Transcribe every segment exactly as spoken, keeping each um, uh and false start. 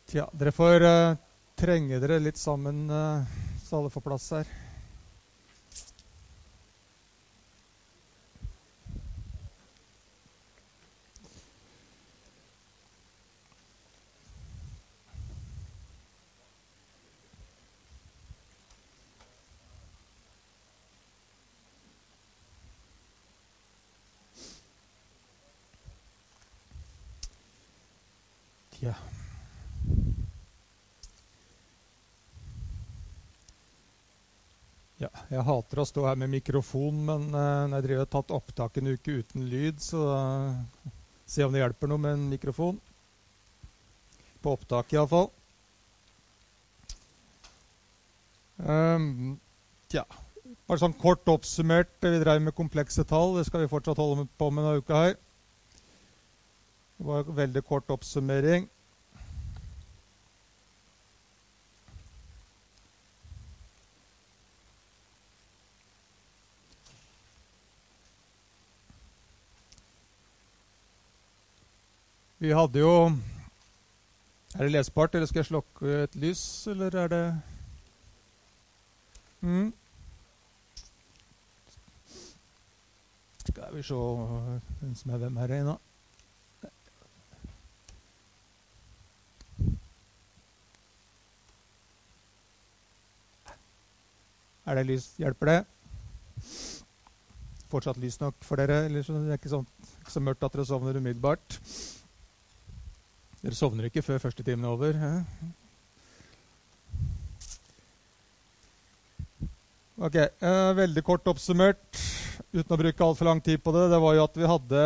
Tja, dere får uh, trenge dere litt sammen, uh, så alle får plass her. Tja. Ja, jeg hater å stå her med mikrofon, men uh, når jeg driver og tatt opptak en uke uten lyd, så uh, se om det hjelper noe med en mikrofon. På opptak i alle fall. Um, tja, bare sånn kort oppsummert, vi drev med komplekse tall, det skal vi fortsatt holde på med denne uka her. Det var en veldig kort oppsummering. Vi hadde jo... Er det lesbart, eller skal jeg slokke et lys, eller er det... Mm. Skal vi se hvem som er hvem her inne. Er det lys? Hjelper det? Fortsatt lys nok for dere, eller så det er ikke, sånn, ikke så mørkt at dere sovner umiddelbart. Dere sovner ikke før første timen er over. He? Ok, eh, veldig kort oppsummert, uten å bruke alt for lang tid på det. Det var jo at vi hadde,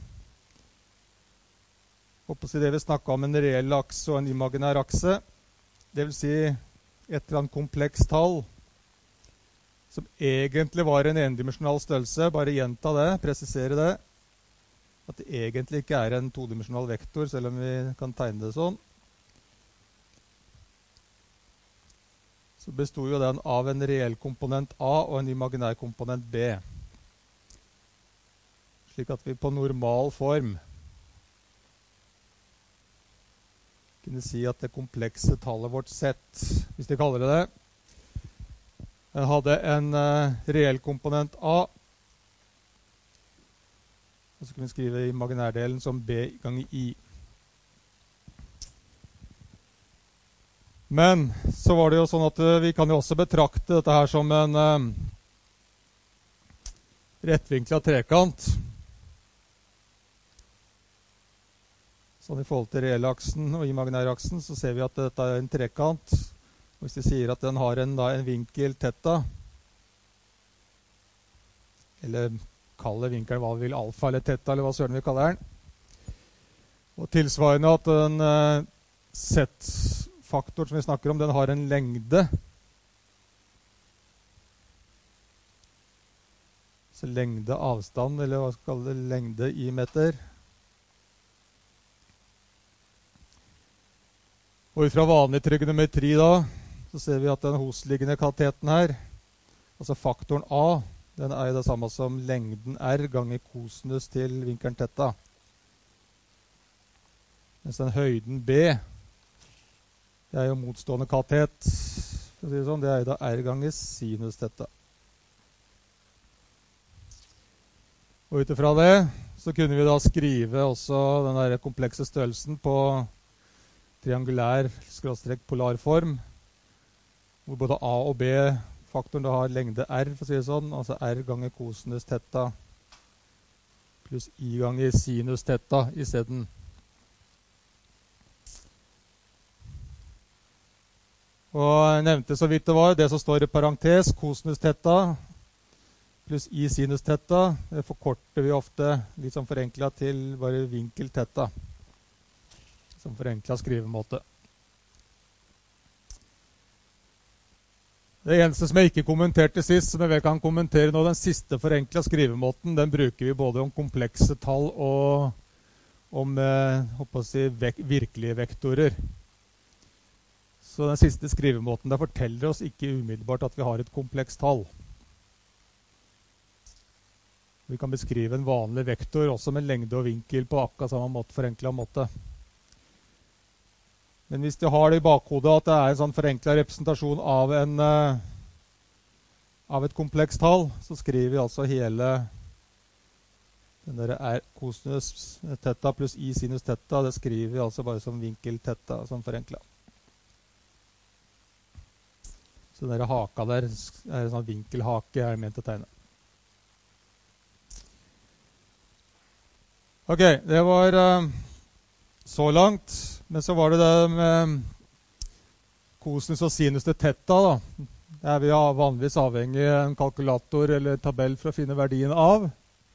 håper å si det vi snakket om, en reell akse og en imaginær akse. Det vil si et eller annet komplekst tall, som egentlig var en endimensjonal størrelse. Bare gjenta det, presisere det. At det egentlig ikke er en todimensional vektor, selv om vi kan tegne det sånn. Så bestod jo den av en reell komponent A og en imaginær komponent B. Slik at vi på normal form kunne si at det komplekse tallet vårt Z, hvis de kaller det det, den hadde en uh, reell komponent A, og så kunne vi skrive imaginærdelen som B ganger I. Men så var det jo sånn at uh, vi kan jo også betrakte dette her som en uh, rettvinklet trekant. Sånn i forhold til reellaksen og imaginæraksen så ser vi at dette er en trekant. Og hvis vi sier at den har en, da, en vinkel theta, eller kaller vinkelen hva vi vil, alfa eller theta, eller hva søren vi kaller den. Og tilsvarende at den uh, Z-faktor som vi snakker om, den har en lengde. Så lengde avstand, eller hva skal vi kalle det, lengde i meter. Og ut fra vanlig trigonometri da, så ser vi at den hosliggende kvaliteten her, altså faktoren A, den er jo det samme som lengden R ganger kosinus til vinkelen theta. Mens den høyden B, det er jo motstående kvalitet, for å si det sånn, det er jo da R ganger sinus theta. Og utifra det, så kunne vi da skrive også den der komplekse størrelsen på triangulær skråstrek polar form, hvor både A og B-faktoren da har lengde R, for å si det sånn, altså R ganger kosinus theta pluss I ganger sinus theta i stedet. Og jeg nevnte så vidt det var, det som står i parentes, kosinus theta pluss I sinus theta, det forkorter vi ofte litt sånn forenklet til bare vinkel theta, som forenklet skrivemåte. Det eneste som jeg ikke kommenterte sist, som jeg vel kan kommentere nå, den siste forenklet skrivemåten, den bruker vi både om komplekse tall og om eh, håper å si, vek virkelige vektorer. Så den siste skrivemåten der forteller oss ikke umiddelbart at vi har et komplekst tall. Vi kan beskrive en vanlig vektor også med lengde og vinkel på akkurat samme måte, forenklet måte. Men hvis de har det i bakhodet at det er en sånn forenklet representasjon av, en, uh, av et komplekst tall, så skriver vi altså hele den der er kosinus theta pluss i sinus theta, det skriver vi altså bare som vinkel theta, som forenklet. Så den der haka der er en sånn vinkelhake jeg er ment å tegne. Ok, det var uh, så langt. Men så var det det med kosinus og sinus til theta da. Det er vi vanligvis avhengig av en kalkulator eller tabell for å finne verdien av.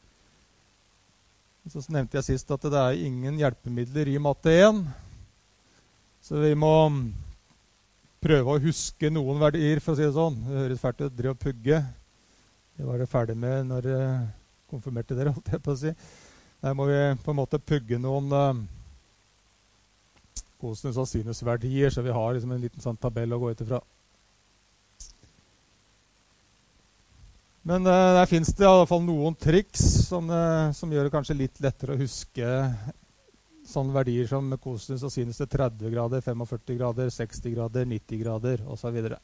Så nevnte jeg sist at det er ingen hjelpemidler i matte én. Så vi må prøve å huske noen verdier, for å si det sånn. Det høres fælt ut, drive og pugge. Det var det ferdig med når jeg konfirmerte dere, holdt jeg på å si. Der må vi på en måte pugge noen uh, kosinus og sinusverdier, så vi har liksom en liten sånn tabell å gå ut ifra. Men uh, der finnes det i alle fall noen triks som, uh, som gjør det kanskje litt lettere å huske sånne verdier som kosinus og sinus til tretti grader, førtifem grader, seksti grader, nitti grader og så videre.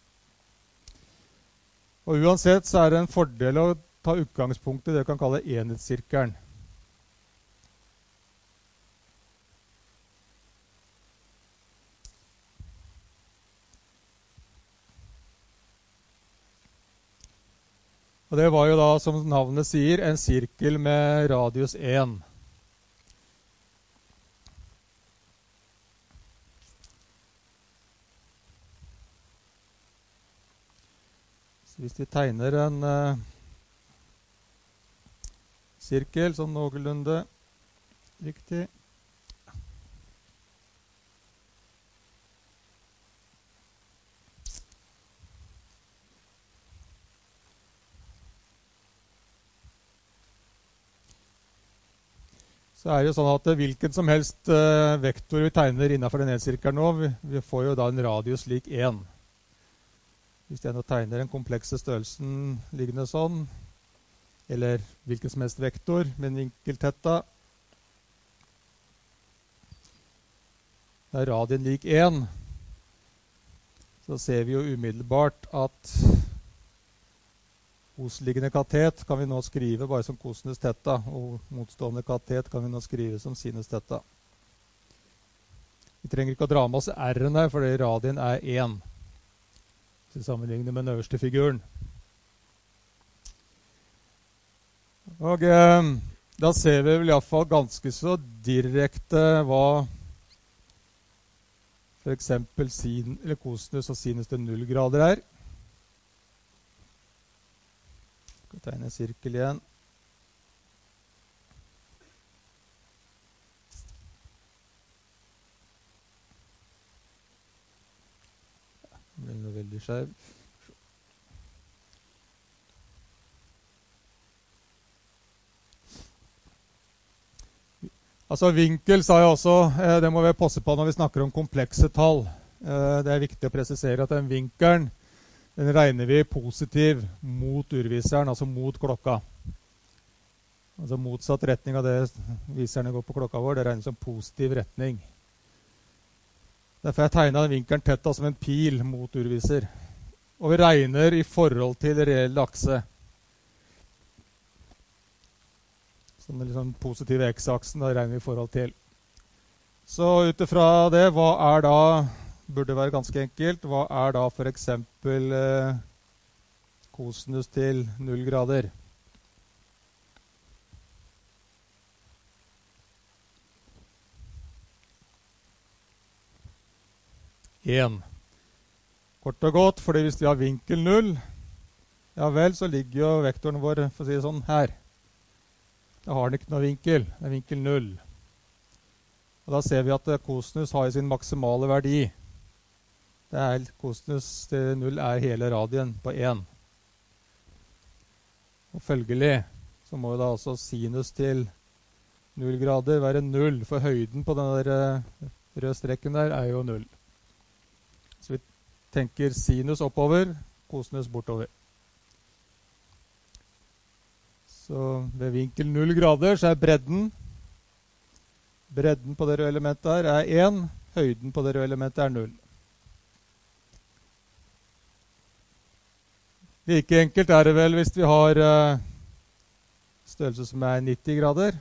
Og uansett så er det en fordel å ta utgangspunkt i det vi kan kalle enhetssirkelen. Og det var jo da, som navnet sier, en sirkel med radius én. Så hvis vi tegner en uh, sirkel som noenlunde riktig, så er det jo sånn at hvilken som helst uh, vektor vi tegner innenfor den sirkelen nå, vi, vi får jo da en radius lik én. Hvis jeg nå tegner den komplekse størrelsen liggende sånn, eller hvilken som helst vektor med en vinkel theta, da er radien lik én, så ser vi jo umiddelbart at hosliggende katet kan vi nå skrive bare som kosinus theta, og motstående katet kan vi nå skrive som sinus theta. Vi trenger ikke å dra med oss r-en der, fordi radien er én. Til sammenligning med den øverste figuren. Og eh, da ser vi vel i hvert fall ganske så direkte hva for eksempel sin, eller kosinus og sinus til null grader er. Tegne en sirkel igjen. Det blir noe veldig skjev. Altså vinkel sa jeg også, eh, det må vi passe på når vi snakker om komplekse tall. Eh, det er viktig å presisere at den vinkelen den regner vi positiv mot urviseren, altså mot klokka. Altså motsatt retning av det viserne går på klokka vår, det regnes som positiv retning. Derfor har jeg tegnet vinkelen theta som en pil mot urviser. Og vi regner i forhold til reell akse. Sånn liksom positive x-aksen, da regner vi i forhold til. Så utifra det, hva er da burde være ganske enkelt. Hva er da for eksempel eh, kosinus til null grader? én. Kort og godt, fordi hvis vi har vinkel null, ja vel, så ligger jo vektoren vår, for å si det sånn, her. Da har den ikke noe vinkel. Det er vinkel null. Og da ser vi at kosinus har sin maksimale verdi. Det er kosinus til null er hele radien på én. Og følgelig så må da også sinus til null grader være null, for høyden på den der røde strekken der er jo null. Så vi tenker sinus oppover, kosinus bortover. Så ved vinkel null grader så er bredden, bredden på det røde elementet her er én, høyden på det røde elementet er null. Like enkelt er det vel hvis vi har uh, størrelse som er nitti grader.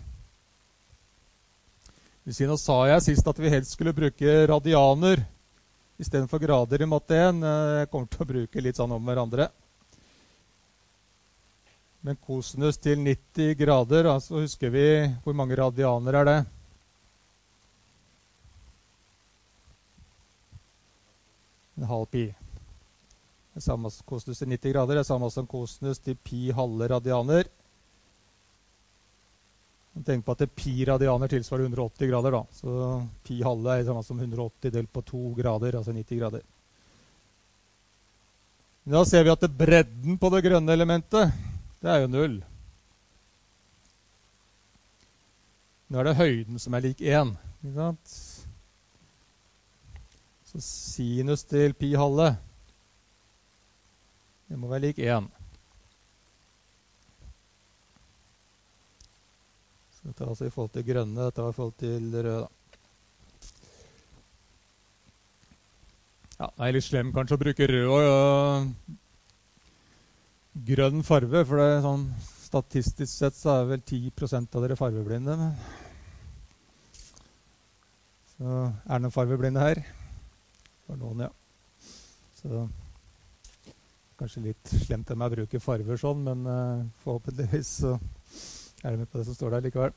Nå sa jeg sist at vi helst skulle bruke radianer i stedet for grader i matte én. Jeg kommer til å bruke litt sånn om hverandre. Men kosinus til nitti grader, altså husker vi hvor mange radianer er det? En halv pi. Det er samme kosinus til nitti grader, det er samme som kosinus til pi halve radianer. Tenk på at pi radianer tilsvarer hundre og åtti grader da. Så pi halve er samme som hundre og åtti delt på to grader, altså nitti grader. Da ser vi at det bredden på det grønne elementet, det er jo null. Nå er det høyden som er lik én. Ikke sant? Så sinus til pi halve, det må være lik én. Så dette er altså i forhold til grønne, dette er i forhold til røde. Ja, det er litt slem kanskje å bruke rød og øh, grønn farve, for det er sånn, statistisk sett så er vel ti prosent av dere farveblinde. Men. Så er det noen farveblinde her? For noen, ja. Så kanskje litt slemt av meg å bruke farver sånn, men uh, forhåpentligvis så er det med på det som står der likevel.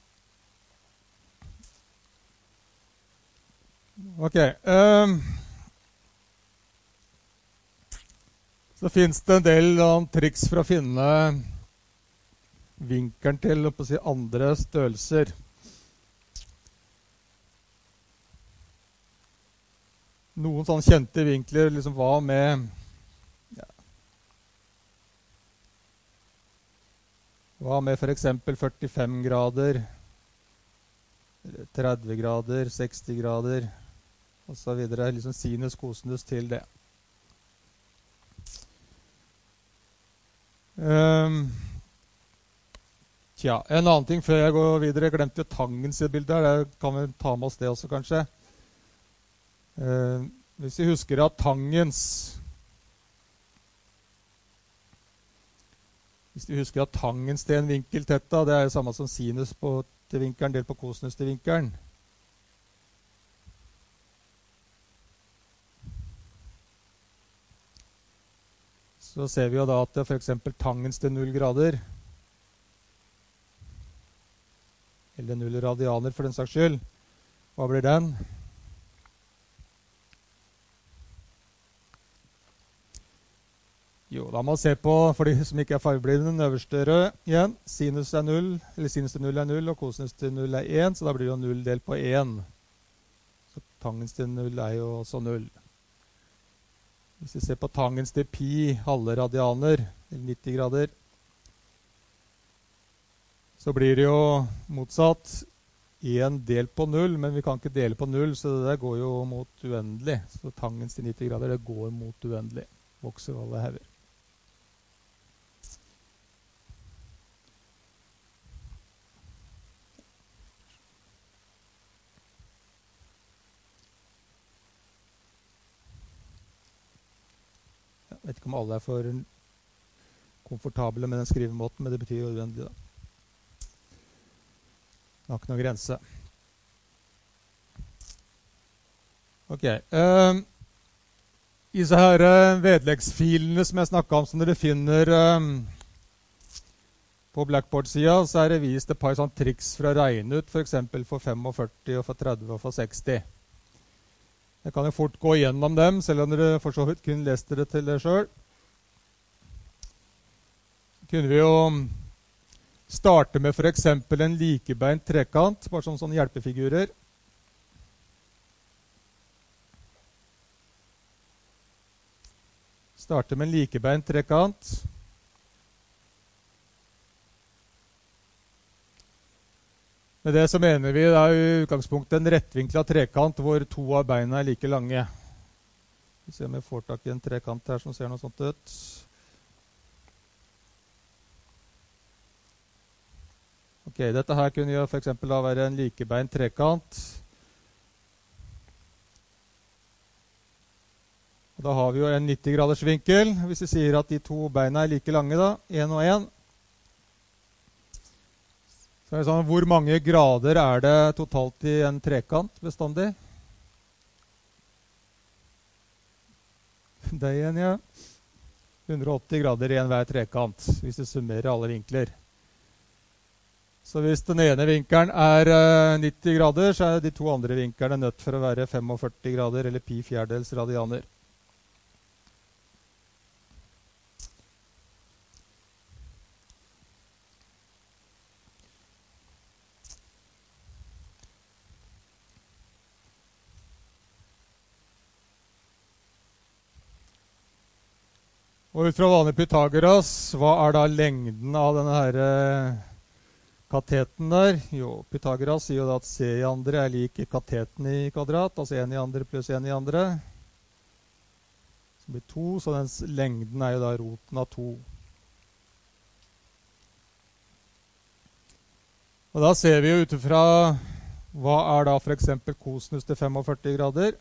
Ok. Um, så finnes det en del um, triks for å finne vinkelen til å si, andre størrelser. Noen sånne kjente vinkler, liksom hva med ja. Hva med for eksempel førtifem grader, tretti grader, seksti grader, og så videre, liksom sinus, kosinus til det. Um, tja, en annen ting før jeg går videre, jeg glemte jo tangens i bildet her, det kan vi ta med oss det også kanskje. Uh, hvis vi husker at tangens Hvis vi husker at tangens til en vinkel tetta, det er jo samme som sinus på, til vinkelen, delt på kosinus til vinkelen. Så ser vi jo da at det for eksempel tangens til null grader, eller null radianer for den saks skyld, hva blir den? Jo, da må man se på, for de som ikke er fargeblinde, den øverste rød igjen. Sinus er null, eller sinus til null er null, og kosinus til null er én, så da blir det jo null delt på én. Så tangens til null er jo også null. Hvis vi ser på tangens til pi halve radianer, eller nitti grader, så blir det jo motsatt én delt på null, men vi kan ikke dele på null, så det der går jo mot uendelig. Så tangens til nitti grader, det går mot uendelig. Vokser alle hauger. Jeg vet ikke om alle er for komfortable med den skrivemåten, men det betyr jo uendelig da. Det har ikke noen grense. Ok. Um, I disse her uh, vedleggsfilene som jeg snakket om, som dere finner um, på Blackboard-siden, så er det vist et par sånne triks for å regne ut, for eksempel for førtifem og for tretti og for seksti. Jeg kan jo fort gå igjennom dem, selv om dere for så vidt kunne lest dere til det selv. Kunne vi jo starte med for eksempel en likebeint trekant, bare som sånne hjelpefigurer. Starte med en likebeint trekant. Med det så mener vi det er i utgangspunktet en rettvinklet trekant hvor to av beina er like lange. Vi ser om jeg får tak i en trekant her som ser noe sånt ut. Ok, dette her kunne jo for eksempel da være en likebeint trekant. Da har vi jo en nitti graders vinkel. Hvis vi sier at de to beina er like lange da, en og en. Så er det sånn, hvor mange grader er det totalt i en trekant bestandig? Det er en, ja. hundre og åtti grader i en hver trekant, hvis vi summerer alle vinkler. Så hvis den ene vinkelen er uh, nitti grader, så er de to andre vinklene nødt for å være førtifem grader, eller pi fjerdedels radianer. Og ut fra vanlig Pythagoras, hva er da lengden av denne her uh, kateten der? Jo, Pythagoras sier jo da at c i andre er lik kateten i kvadrat, altså en i andre pluss en i andre. Så blir to, så dens lengden er jo da roten av to. Og da ser vi jo utifra, hva er da for eksempel kosinus til førtifem grader?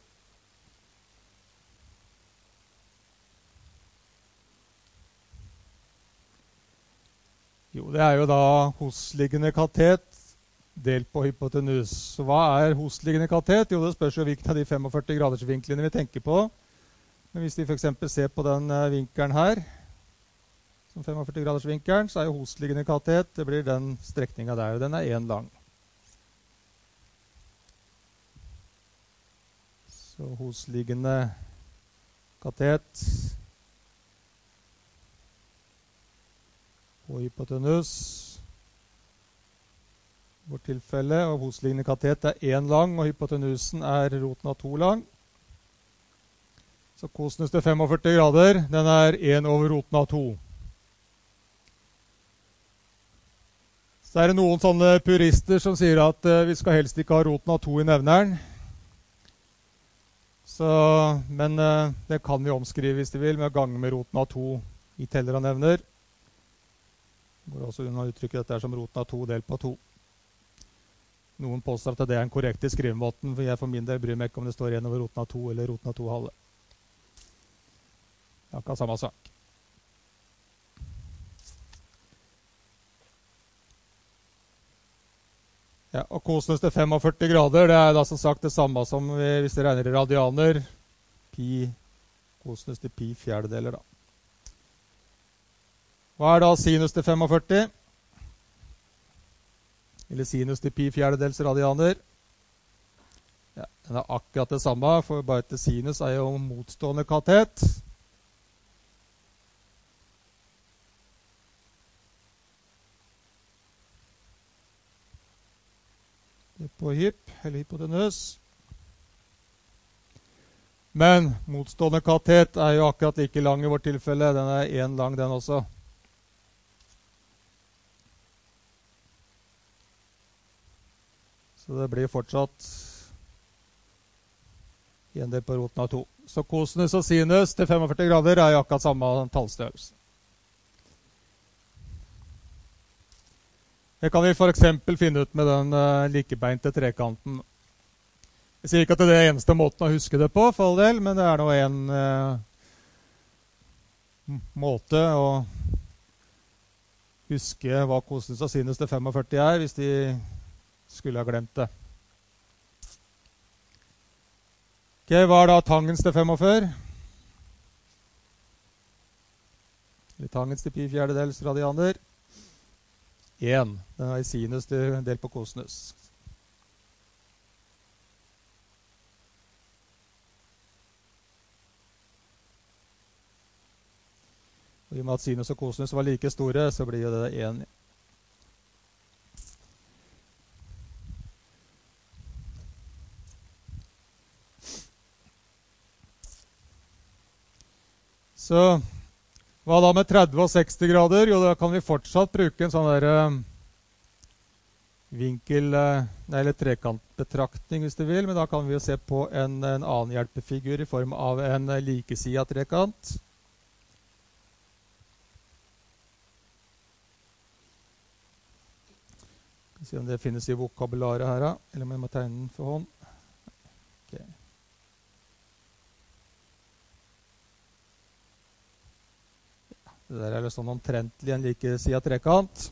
Jo, det er jo da hosliggende katet delt på hypotenus. Så hva er hosliggende katet? Jo, det spørs jo hvilken av de førtifem graders vinklene vi tenker på. Men hvis vi for eksempel ser på den vinkelen her, som førtifem graders vinkelen, så er jo hosliggende katet, det blir den strekningen der, og den er en lang. Så hosliggende katet og hypotenus, i vårt tilfelle, og hosliggende katet er en lang, og hypotenusen er roten av to lang. Så kosinus til førtifem grader, den er en over roten av to. Så er det noen sånne purister som sier at uh, vi skal helst ikke ha roten av to i nevneren. Så, men uh, det kan vi omskrive hvis vi vil, med å gange med roten av to i teller og nevner. Det går også unna å uttrykke dette som roten av to delt på to. Noen påstår at det er en korrekt i skrivemåten, for jeg for min del bryr meg ikke om det står en over roten av to eller roten av to halve. Det er akkurat samme sak. Ja, og kosinus til førtifem grader, det er da som sagt det samme som vi, hvis vi regner i radianer, pi, kosinus til pi fjerdedeler da. Hva er da sinus til førtifem? Eller sinus til pi fjerdedels radianer? Ja, den er akkurat det samme, for bare til sinus er jo motstående katet. Det er på hyp, eller hypotenus. Men motstående katet er jo akkurat like lang i vårt tilfelle. Den er en lang, den også. Så det blir fortsatt en del på roten av to. Så kosinus og sinus til førtifem grader er jo akkurat samme tallstørrelse. Det kan vi for eksempel finne ut med den uh, likebeinte trekanten. Jeg sier ikke at det er det eneste måten å huske det på, for all del, men det er nå en uh, måte å huske hva kosinus og sinus til førtifem er, hvis de skulle ha glemt det. Ok, hva er da tangens til førtifem? Eller tangens til pi fjerdedels radianer? en. Den er i sinus til del på kosinus. Og i og med at sinus og kosinus var like store, så blir det en. Så hva da med tretti og seksti grader? Jo, da kan vi fortsatt bruke en sånn der uh, vinkel, uh, eller trekantbetraktning hvis du vil, men da kan vi jo se på en, en annen hjelpefigur i form av en uh, likesida trekant. Skal vi se om det finnes i vokabularet her, da. Eller om jeg må tegne den for hånd. Okay. Det der er sånn omtrentlig en like sida trekant.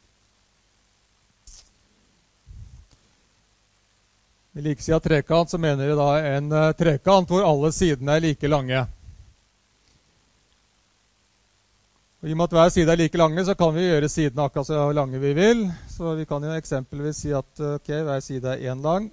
Med like sida trekant så mener vi da en uh, trekant hvor alle sidene er like lange. Og I og med at hver side er like lange, så kan vi gjøre sidene akkurat så lange vi vil. Så vi kan jo eksempelvis si at ok, hver side er én lang.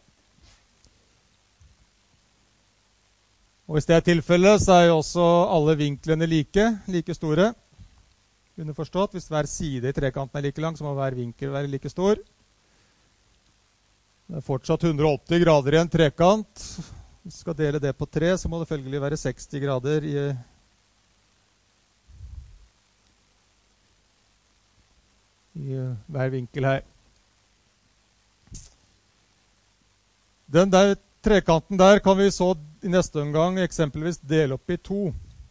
Og hvis det er tilfellet, så er jo også alle vinklene like, like store. Underforstått, hvis hver side I trekanten er like lang, så må hver vinkel være like stor. Det er fortsatt hundre og åtti grader I en trekant. Hvis vi skal dele det på tre, så må det følgelig være seksti grader I I hver vinkel her. Den der trekanten der kan vi så I neste omgang eksempelvis dele opp I to.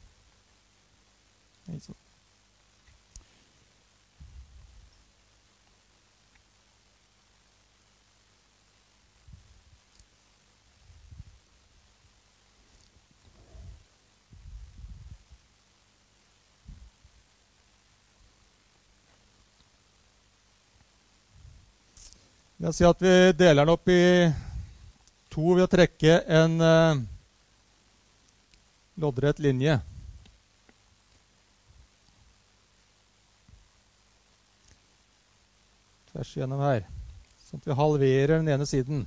La oss si at vi deler den opp I to ved å trekke en uh, loddrett linje. Tvers gjennom her. Sånn at vi halverer den ene siden.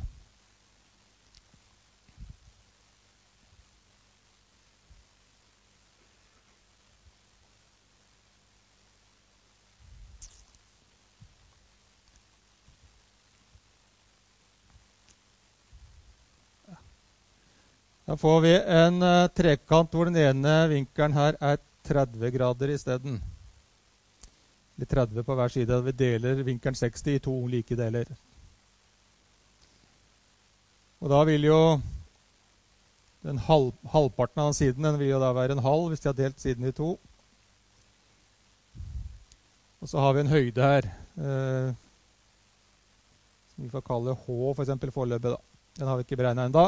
Da får vi en uh, trekant hvor den ene vinkelen her er tretti grader I stedet. Eller tretti på hver side. Vi deler vinkelen seksti I to like deler. Og da vil jo den halv, halvparten av den siden den vil jo da være en halv hvis de har delt siden I to. Og så har vi en høyde her. Uh, som vi får kalle H for eksempel foreløpig da. Den har vi ikke beregnet enda.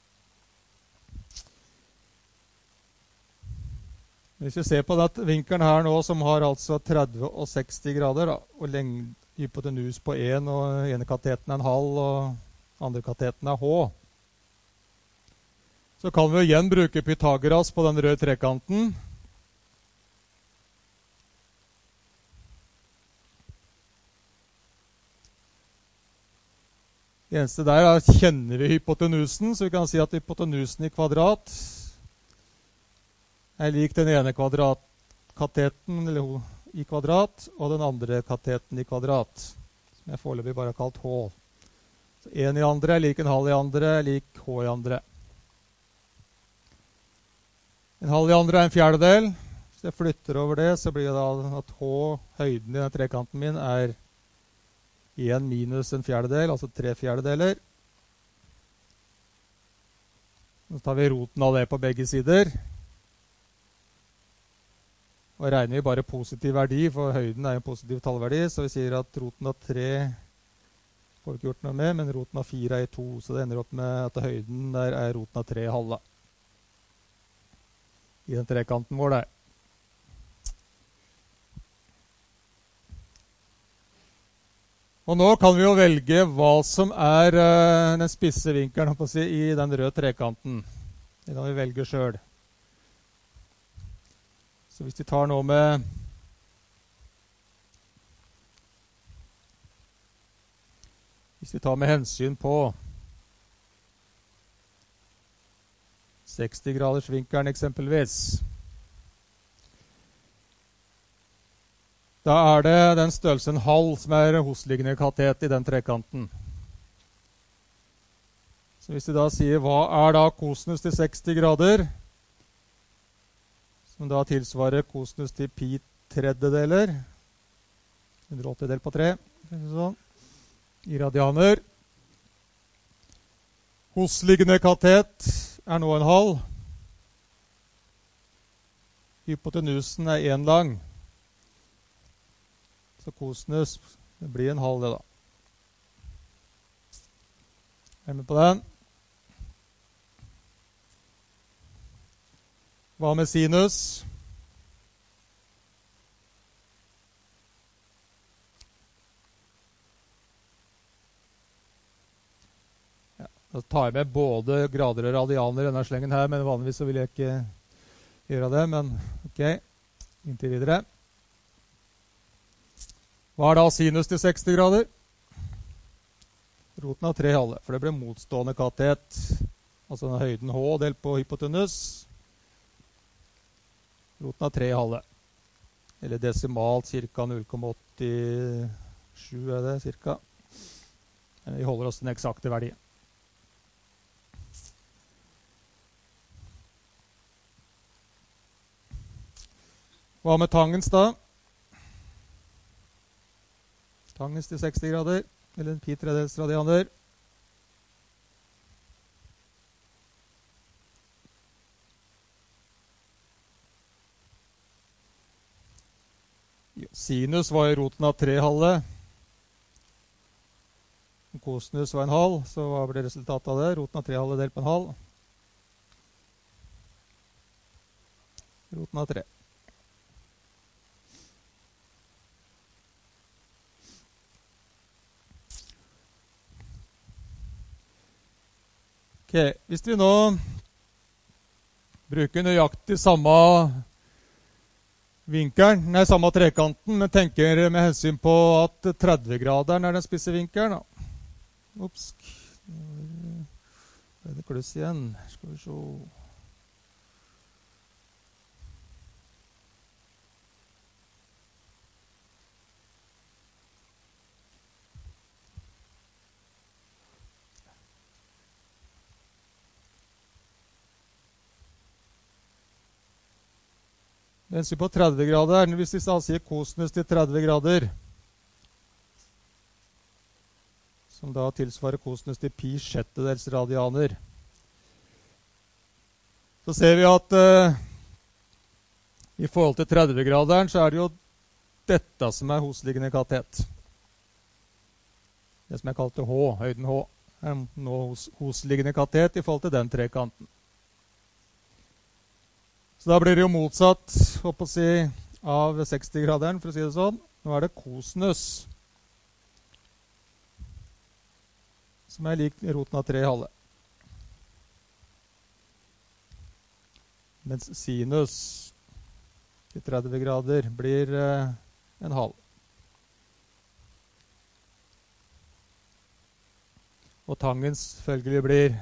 Hvis vi ser på den vinkelen her nå, som har altså tretti og seksti grader, da, og lengden hypotenus på en, og ene kateten er en halv, og andre kateten er H, så kan vi igjen bruke Pythagoras på den røde trekanten. Det eneste der er, kjenner vi hypotenusen, så vi kan si at hypotenusen I kvadrat er lik den ene kvadratkatteten eller I kvadrat, og den andre katteten I kvadrat, som jeg foreløpig bare har kalt H. Så en I andre er lik en halv I andre, er lik H I andre. En halv I andre er en fjerdedel. Hvis jeg flytter over det, så blir det da at H, høyden I den trekanten min, er en minus en fjerdedel, altså tre fjerdedeler. Så tar vi roten av det på begge sider. Og regner vi bare positiv verdi, for høyden er en positiv tallverdi, så vi sier at roten av tre får vi ikke gjort noe med, men roten av fire er I to, så det ender opp med at høyden der er roten av tre halve. I den trekanten vår der. Og nå kan vi jo velge hva som er uh, den spisse vinkelen si, I den røde trekanten. Det kan vi velge selv. Så hvis vi tar noe med hvis vi tar med hensyn på seksti graders vinkelen eksempelvis, da er det den størrelsen halv som er hosliggende katet I den trekanten. Så hvis vi da sier hva er da kosinus til seksti grader, som da tilsvarer kosinus til pi tredjedeler, hundre og åtti del på tre, sånn, I radianer. Hosliggende katet er nå en halv. Hypotenusen er en lang. Så kosinus blir en halv det da. Er du med på den? Hva med sinus? tar jeg med både grader og radianer i denne slengen her, men vanligvis så vil jeg ikke gjøre det, men ok, inntil videre. Hva er da sinus til seksti grader? Roten av tre halve, for det blir motstående katet, altså denne høyden H delt på hypotenus. Roten av tre halve, eller desimalt cirka null komma åttisju er det cirka. Men vi holder oss til den eksakte verdien. Hva med tangens da? Tangens til seksti grader, eller pi tredjedels radianer. Sinus var jo roten av tre halve. Kosinus var en halv, så hva ble resultatet av det? Roten av tre halve delt på en halv. Roten av tre. Ok, hvis vi nå bruker nøyaktig samme vinkelen, nei, samme trekanten, men tenker med hensyn på at tretti graderen er den spisse vinkelen. Ups, det er det kluss igjen. Skal vi se. Mens vi på tretti grader, hvis vi da sier kosinus til tretti grader, som da tilsvarer kosinus til pi sjettedels radianer, så ser vi at uh, i forhold til tretti graderen så er det jo dette som er hosliggende katet. Det som jeg kalte H, høyden H, er nå hos, hosliggende katet i forhold til den trekanten. Så da blir det jo motsatt å si, av seksti graderen, for å si det sånn. Nå er det kosinus, som er lik roten av tre halve. Mens sinus til tretti grader blir eh, en halv. Og tangens følgelig blir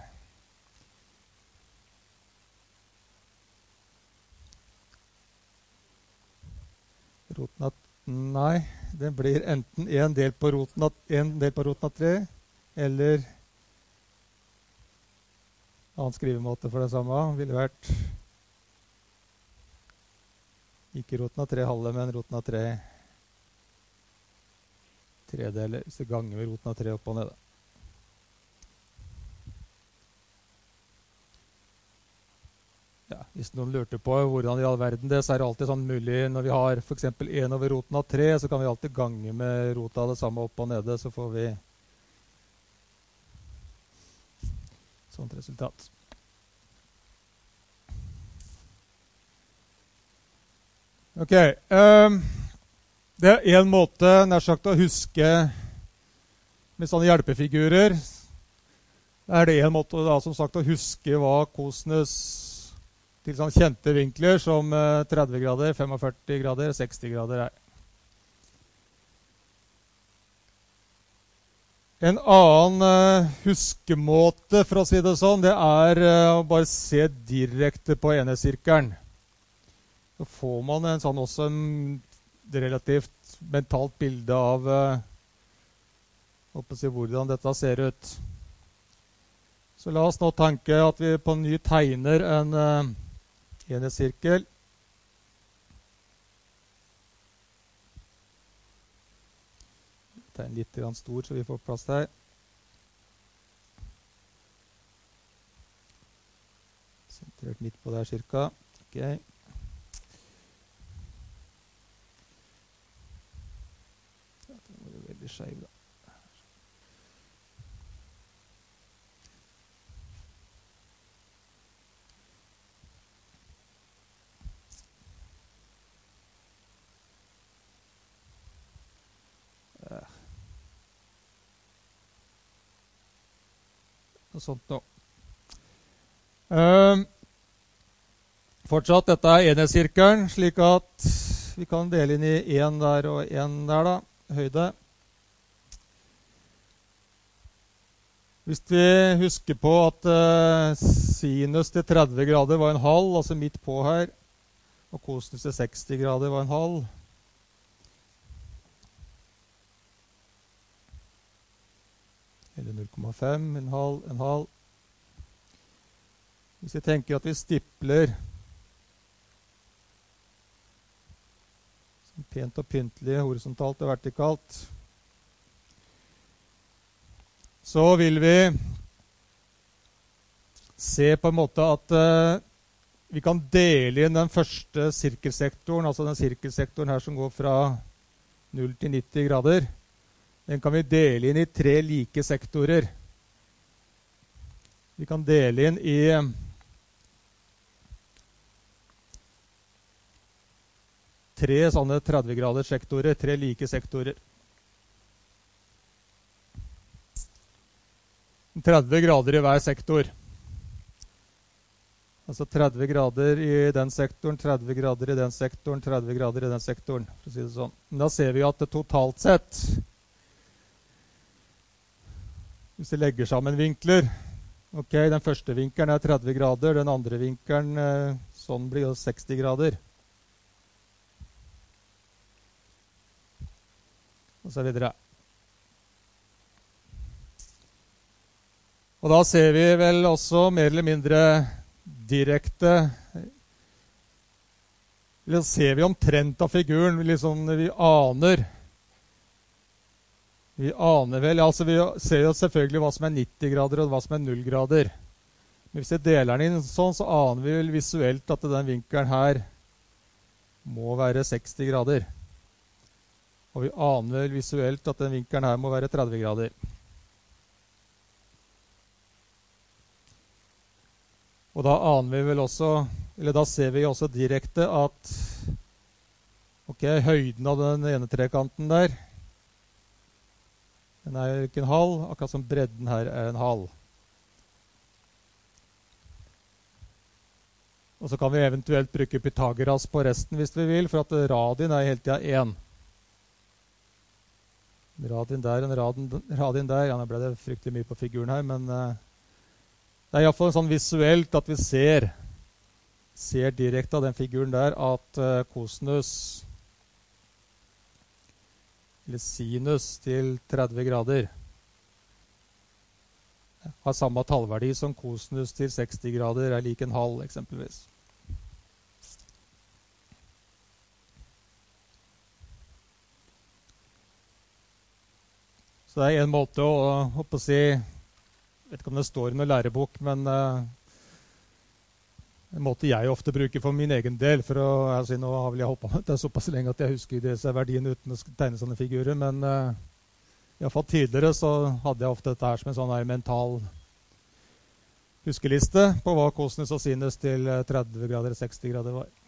roten av, nei, det blir enten en del på roten av, en del på roten av tre, eller annen skrivemåte for det samme ville vært ikke roten av tre halve, men roten av tre tredeler, så ganger vi roten av tre opp og ned. Ja, hvis noen lurte på hvordan i all verden det, så er det alltid sånn mulig når vi har for eksempel en over roten av tre, så kan vi alltid gange med rota av det samme opp og nede, så får vi sånt resultat. Ok, um, det er en måte nær sagt å huske med sånne hjelpefigurer. Det er det en måte da, som sagt, å huske hva kosinus til sånne kjente vinkler som tretti grader, førtifem grader, seksti grader er. En annen uh, huskemåte, for å si det sånn, det er uh, å bare se direkte på enhetssirkelen. Så får man en sånn også en relativt mentalt bilde av uh, si, hvordan dette ser ut. Så la oss nå tenke at vi på ny tegner en uh, enhetssirkel. Tegn litt grann stor, så vi får plass der. Sentrert midt på der cirka. Ok. Ja, det var jo veldig skjev da. noe sånt nå. Um, fortsatt, dette er enhetssirkelen, slik at vi kan dele inn i en der og en der da, høyde. Hvis vi husker på at uh, sinus til tretti grader var en halv, altså midt på her, og kosinus til seksti grader var en halv. Eller null komma fem, en halv, en halv. Hvis vi tenker at vi stipler pent og pyntelig, horisontalt og vertikalt, så vil vi se på en måte at uh, vi kan dele inn den første sirkelsektoren, altså den sirkelsektoren her som går fra null til nitti grader. Den kan vi dele inn i tre like sektorer. Vi kan dele inn i tre sånne tretti graders sektorer, tre like sektorer. tretti grader i hver sektor. Altså tretti grader i den sektoren, tretti grader i den sektoren, tretti grader i den sektoren, for å si det sånn. Men da ser vi at det totalt sett, hvis vi legger sammen vinkler, ok, den første vinkelen er tretti grader, den andre vinkelen, sånn blir jo seksti grader. Og så videre. Og da ser vi vel også mer eller mindre direkte, eller ser vi omtrent av figuren, liksom vi aner, vi aner vel, altså vi ser jo selvfølgelig hva som er nitti grader og hva som er null grader. Men hvis vi deler den inn sånn, så aner vi vel visuelt at den vinkelen her må være seksti grader. Og vi aner visuelt at den vinkelen her må være tretti grader. Og da aner vi vel også, eller da ser vi også direkte at ok, høyden av den ene trekanten der, den er ikke en halv, akkurat som bredden her er en halv. Og så kan vi eventuelt bruke Pythagoras på resten hvis vi vil, for at radien er hele tiden én. Radien der, en radien, radien der, ja, nå ble det fryktelig mye på figuren her, men uh, det er i hvert fall sånn visuelt at vi ser, ser direkte av den figuren der at uh, kosinus, eller sinus til tretti grader, har samme tallverdi som kosinus til seksti grader er lik en halv, eksempelvis. Så det er en måte å, håper å si, jeg vet ikke om det står i noen lærebok, men uh, en måte jeg ofte bruker for min egen del, for å, altså, nå har vel jeg hoppet med det såpass lenge at jeg husker disse verdiene uten å tegne sånne figurer, men uh, i hvert fall tidligere så hadde jeg ofte dette her som en sånn her mental huskeliste på hva kosinus og sinus til tretti grader og seksti grader var.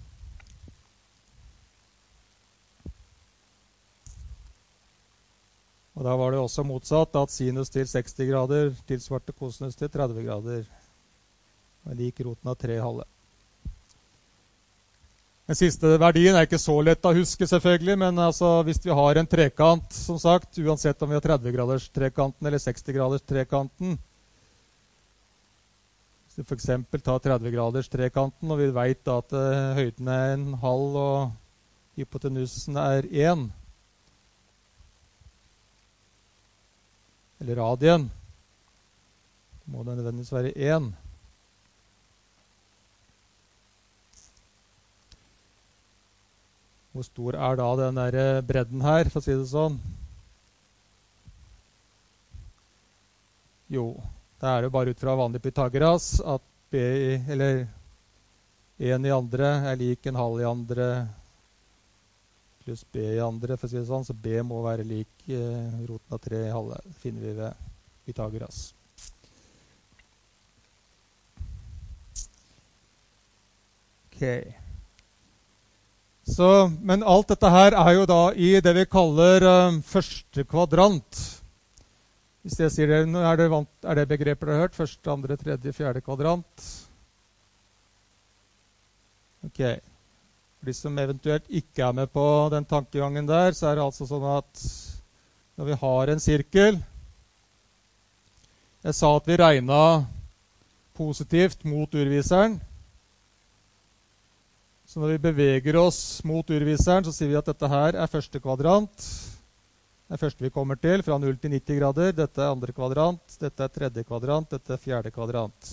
Og da var det også motsatt, at sinus til seksti grader tilsvarte kosinus til tretti grader. Og lik roten av tre halve. Den siste verdien er ikke så lett å huske selvfølgelig, men altså, hvis vi har en trekant, som sagt, uansett om vi har tretti graders trekanten eller seksti graders trekanten, hvis vi for eksempel tar tretti graders trekanten, og vi vet at uh, høyden er en halv og hypotenusen er én, eller radien, må det nødvendigvis være én. Hvor stor er da den der bredden her, for å si det sånn? Jo, det er jo bare ut fra vanlig Pythagoras at B, eller én i andre er lik en halv i andre pluss B i andre, for å si det sånn, så B må være lik eh, roten av tre i halve. Det finner vi ved Pythagoras. Ok. Så, men alt dette her er jo da i det vi kaller um, første kvadrant. Hvis jeg sier det, nå er det, vant, er det begreper dere har hørt? Første, andre, tredje, fjerde kvadrant. Ok. For de som eventuelt ikke er med på den tankegangen der, så er det altså sånn at når vi har en sirkel, jeg sa at vi regnet positivt mot urviseren. Så når vi beveger oss mot urviseren, så sier vi at dette her er første kvadrant. Det er første vi kommer til, fra null til nitti grader. Dette er andre kvadrant, dette er tredje kvadrant, dette er fjerde kvadrant.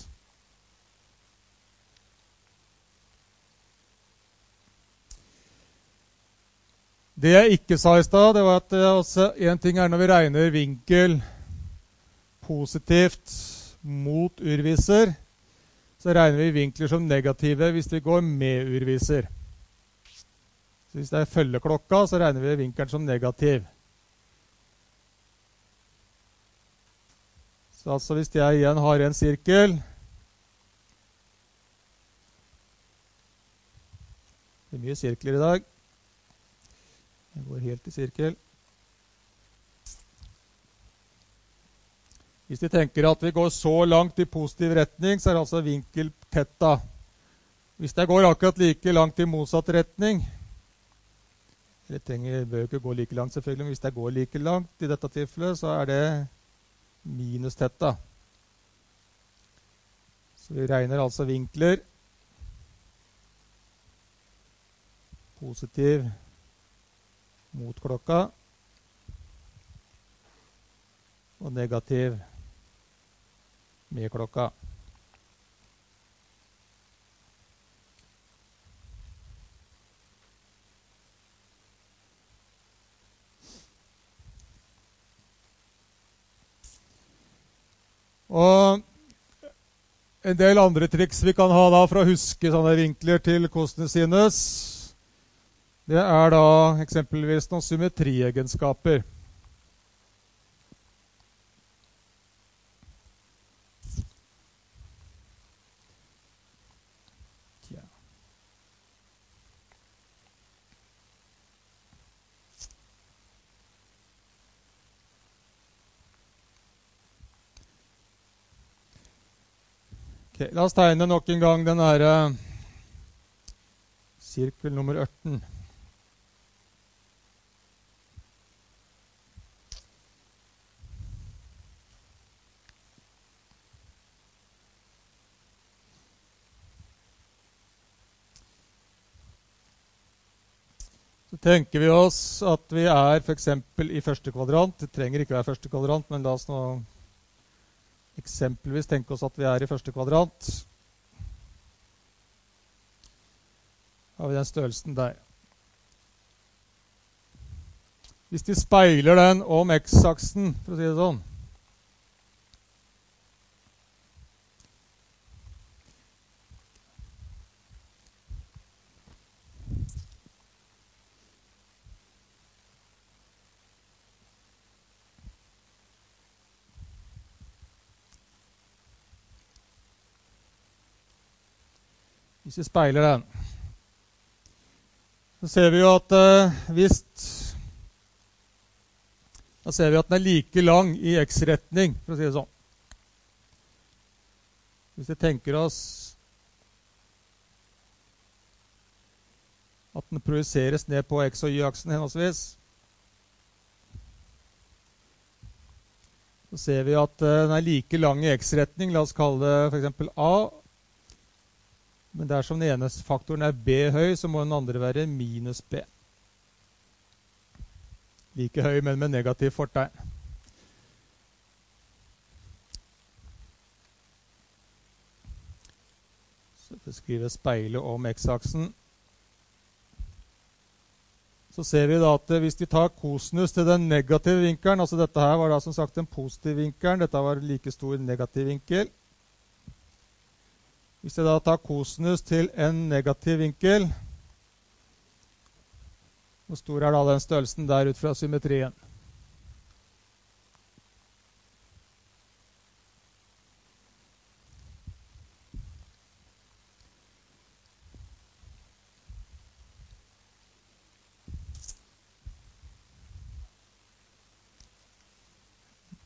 Det jeg ikke sa i stad, det var at altså, en ting er når vi regner vinkel positivt mot urviser, så regner vi vinkler som negative hvis vi går med urviser. Så hvis det er følgeklokka, så regner vi vinkelen som negativ. Så altså hvis jeg igjen har en sirkel, det er mye sirkler i dag. Jeg går helt i sirkel. Hvis vi tenker at vi går så langt i positiv retning, så er det altså vinkel theta. Hvis det går akkurat like langt i motsatt retning, eller trenger, bør ikke gå like langt selvfølgelig, men hvis det går like langt i dette tilfellet, så er det minus theta. Så vi regner altså vinkler positiv mot klokka og negativ med klokka. Og en del andre triks vi kan ha da for å huske sånne vinkler til cosinus sinus, det er da eksempelvis noen symmetriegenskaper. Okay, la oss tegne nok en gang den her uh, sirkel nummer ørten. Så tenker vi oss at vi er for eksempel i første kvadrant. Det trenger ikke være første kvadrant, men la oss nå eksempelvis tenke oss at vi er i første kvadrant. Har vi den størrelsen der. Hvis de speiler den om x-aksen, for å si det sånn, Hvis vi speiler den, så ser vi jo at uh, hvis da ser vi at den er like lang i x-retning, for å si det sånn. Hvis vi tenker oss at den projiseres ned på x- og y-aksen henholdsvis, så ser vi at uh, den er like lang i x-retning, la oss kalle det for eksempel A. Men dersom den ene faktoren er b høy, så må den andre være minus b. Like høy, men med negativ fortegn. Så vi skriver speile om x-aksen. Så ser vi da at hvis vi tar kosinus til den negative vinkelen, altså dette her var da som sagt den positive vinkelen, dette var like stor negativ vinkel. Hvis jeg da tar kosinus til en negativ vinkel, hvor stor er da den størrelsen der ut fra symmetrien?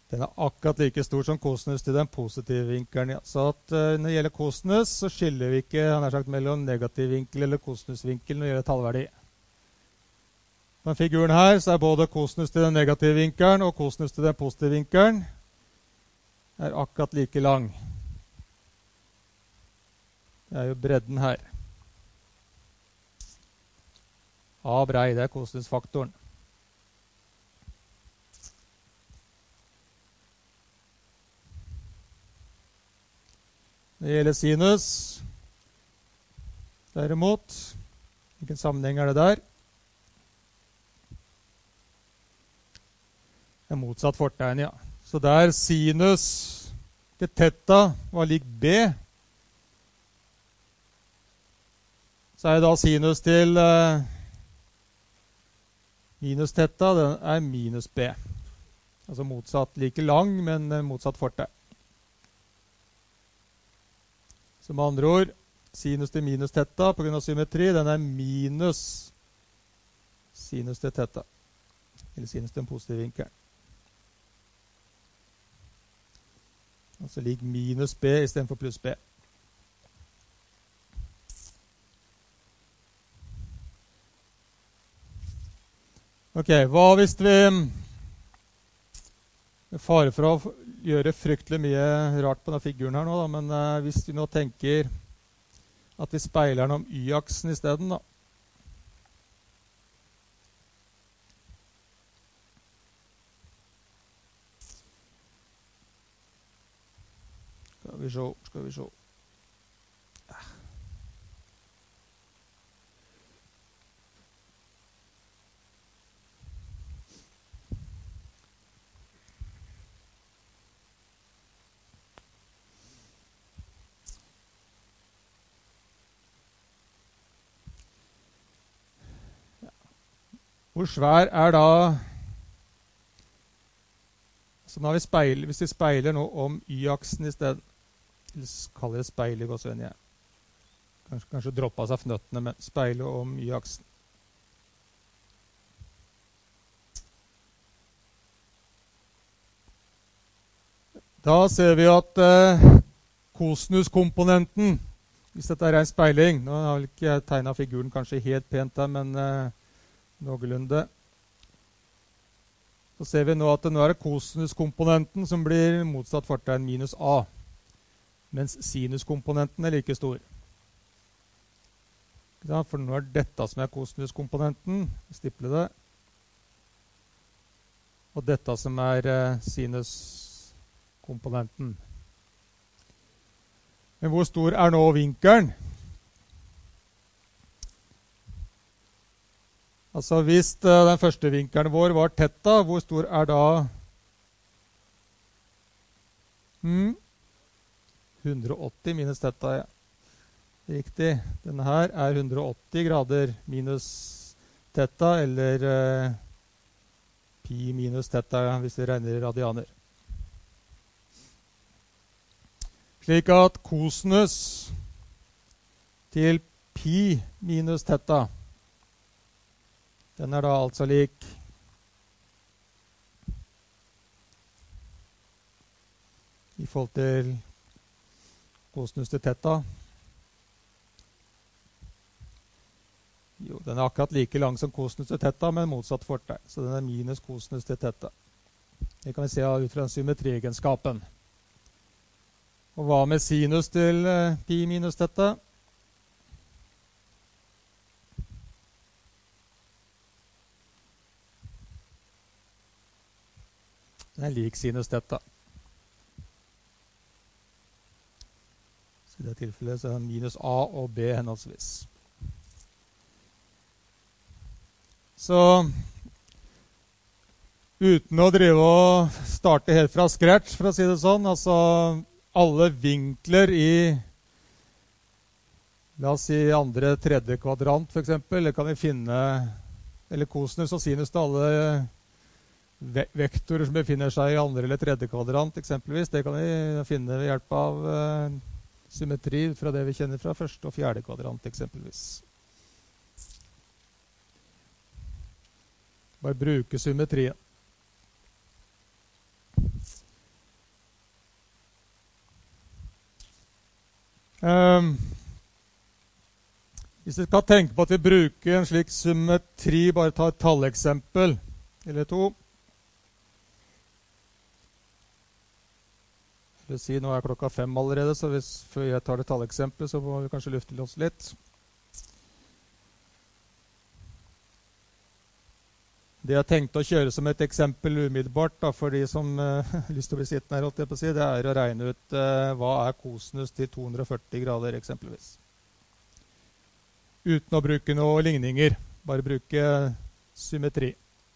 Den er akkurat like stor som kosinus til den positive vinkelen. Ja. Så at, uh, når det gjelder kosinus, så skiller vi ikke han har sagt, mellom negativ vinkel eller kosinusvinkel når det gjelder tallverdi. På figuren her så er både kosinus til den negative vinkelen og kosinus til den positive vinkelen er akkurat like lang. Det er jo bredden her. A brei, det er kosinusfaktoren. Når det gjelder sinus, derimot, hvilken sammenheng er det der? Det er motsatt fortegn, ja. Så der sinus til theta var lik B, så er da sinus til uh, minus theta, den er minus B. Altså motsatt like lang, men uh, motsatt fortegn. Så med andre ord, sinus til minus theta på grunn av symmetri, den er minus sinus til theta. Eller sinus til den positive vinkelen. Altså lik minus B i stedet for pluss B. Ok, hva hvis vi, med fare for å gjøre fryktelig mye rart på denne figuren her nå, da, men uh, hvis vi nå tenker at vi speiler den om y-aksen i stedet, da. Skal vi se, skal vi se. Hvor svær er da, så nå vi speil, hvis vi speiler nå om y-aksen i stedet, eller kaller det speil i gåsøyne, ja. Kanskje, kanskje droppe seg fnøttene, men speile om y-aksen. Da ser vi at eh, kosinuskomponenten, hvis dette er en speiling, nå har vel ikke jeg tegnet figuren kanskje helt pent der, men eh, noenlunde. Så ser vi nå at det nå er det kosinuskomponenten som blir motsatt fortegn minus A, mens sinuskomponenten er like stor. For nå er dette som er kosinuskomponenten, stipple det, og dette som er uh, sinuskomponenten. Men hvor stor er nå vinkelen? Altså hvis uh, den første vinkelen vår var theta, hvor stor er da hmm? hundre og åtti minus theta, ja. Riktig. Denne her er hundre og åtti grader minus theta, eller uh, pi minus theta, hvis vi regner i radianer. Slik at kosinus til pi minus theta, den er da altså lik i forhold til kosinus til theta. Jo, den er akkurat like lang som kosinus til theta, men motsatt fortegn. Så den er minus kosinus til theta. Det kan vi se ut fra symmetriegenskapen. Og hva med sinus til uh, pi minus theta? Den er lik sinus theta. I det tilfellet så er det minus A og B henholdsvis. Så uten å drive og starte helt fra scratch, for å si det sånn, altså alle vinkler i, la oss si andre tredje kvadrant for eksempel, eller kan vi finne, eller kosinus og sinus til alle ve vektorer som befinner seg i andre eller tredje kvadrant eksempelvis, det kan vi finne ved hjelp av uh, symmetri fra det vi kjenner fra første og fjerde kvadrant eksempelvis. Bare bruke symmetrien. Um, hvis vi skal tenke på at vi bruker en slik symmetri, bare ta et talleksempel eller to. Jeg vil si, nå er klokka fem allerede, så hvis før jeg tar det talleksempelet, så må vi kanskje lufte oss litt. Det jeg tenkte å kjøre som et eksempel umiddelbart da, for de som uh, har lyst til å bli sittende her, holdt jeg på å si, det er å regne ut uh, hva er kosinus til to hundre og førti grader eksempelvis. Uten å bruke noen ligninger, bare bruke symmetri.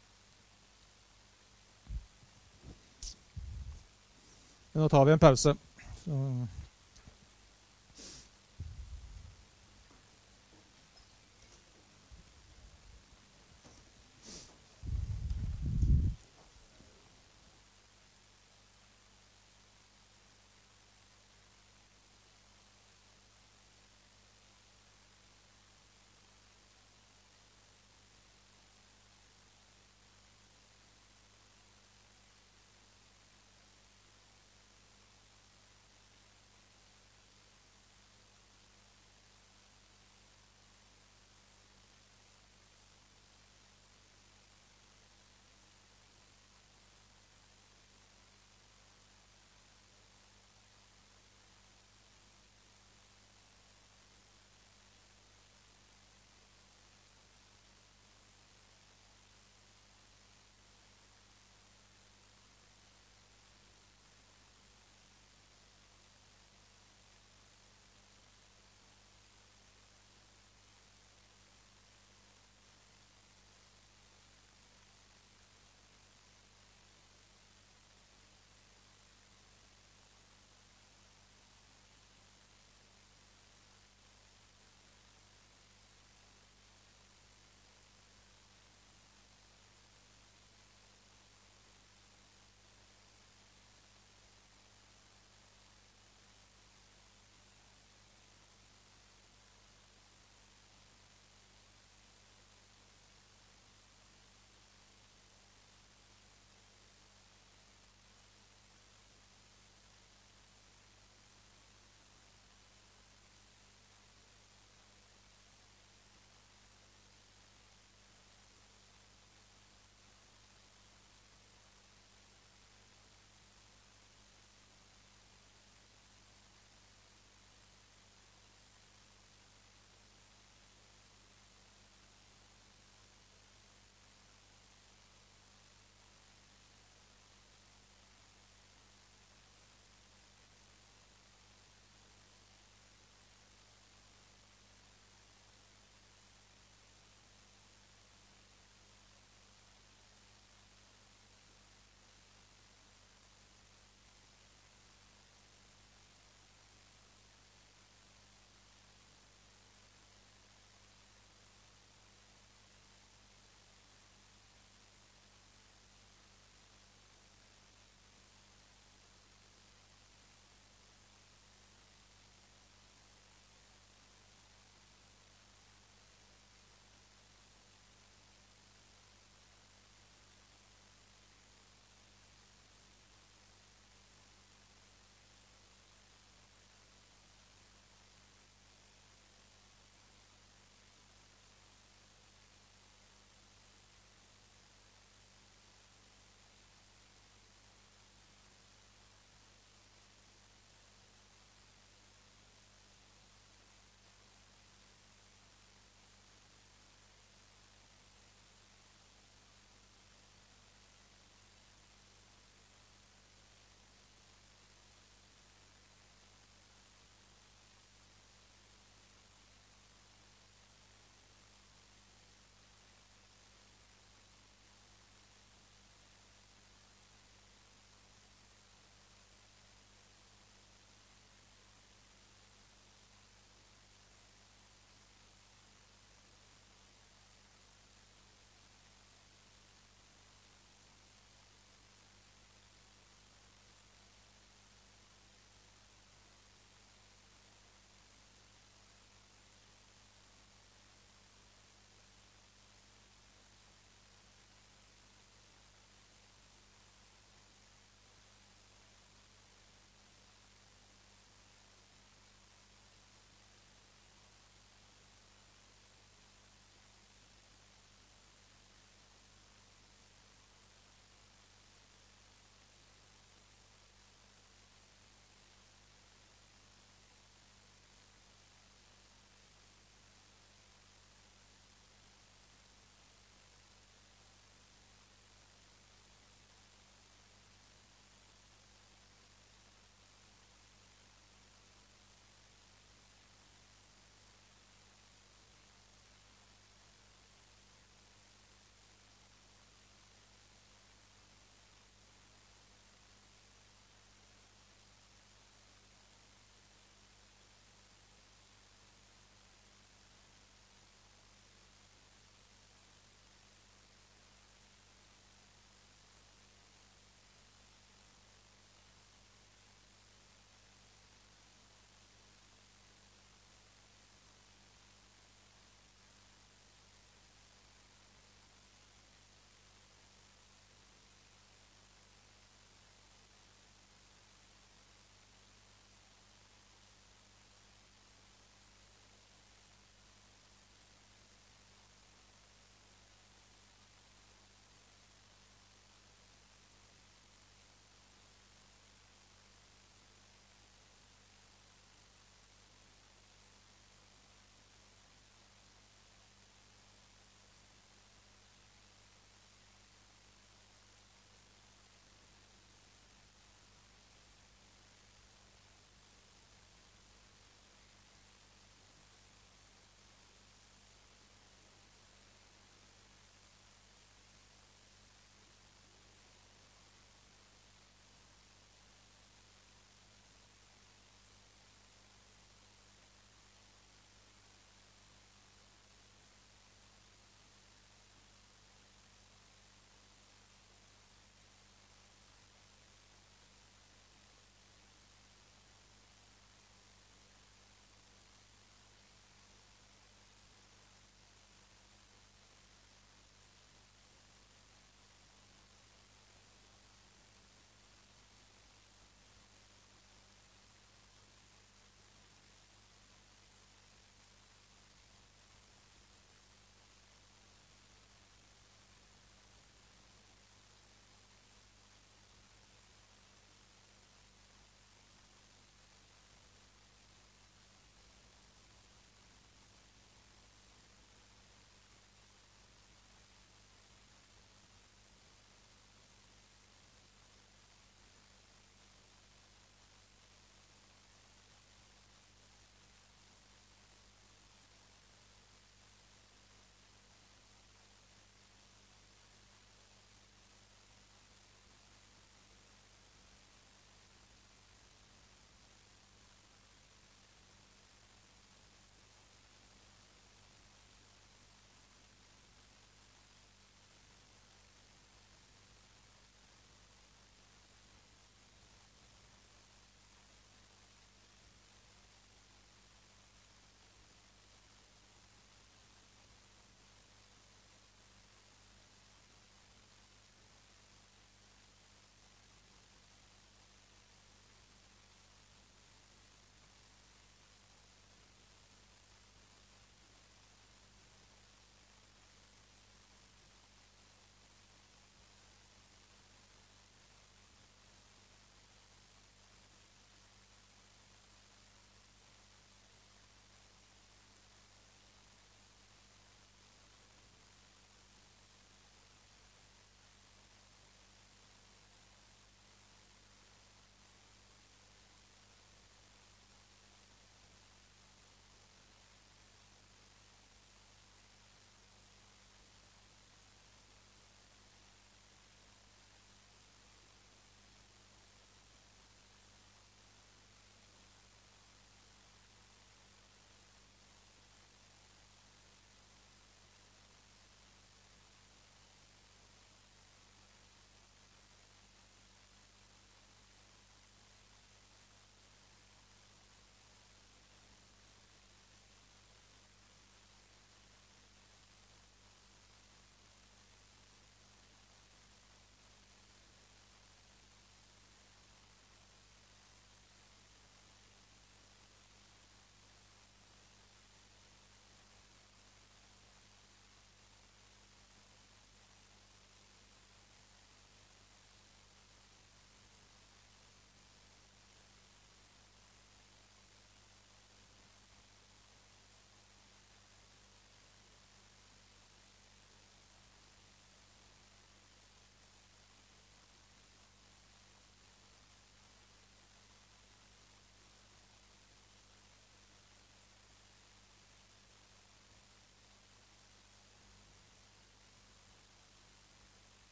Men nå tar vi en pause. Så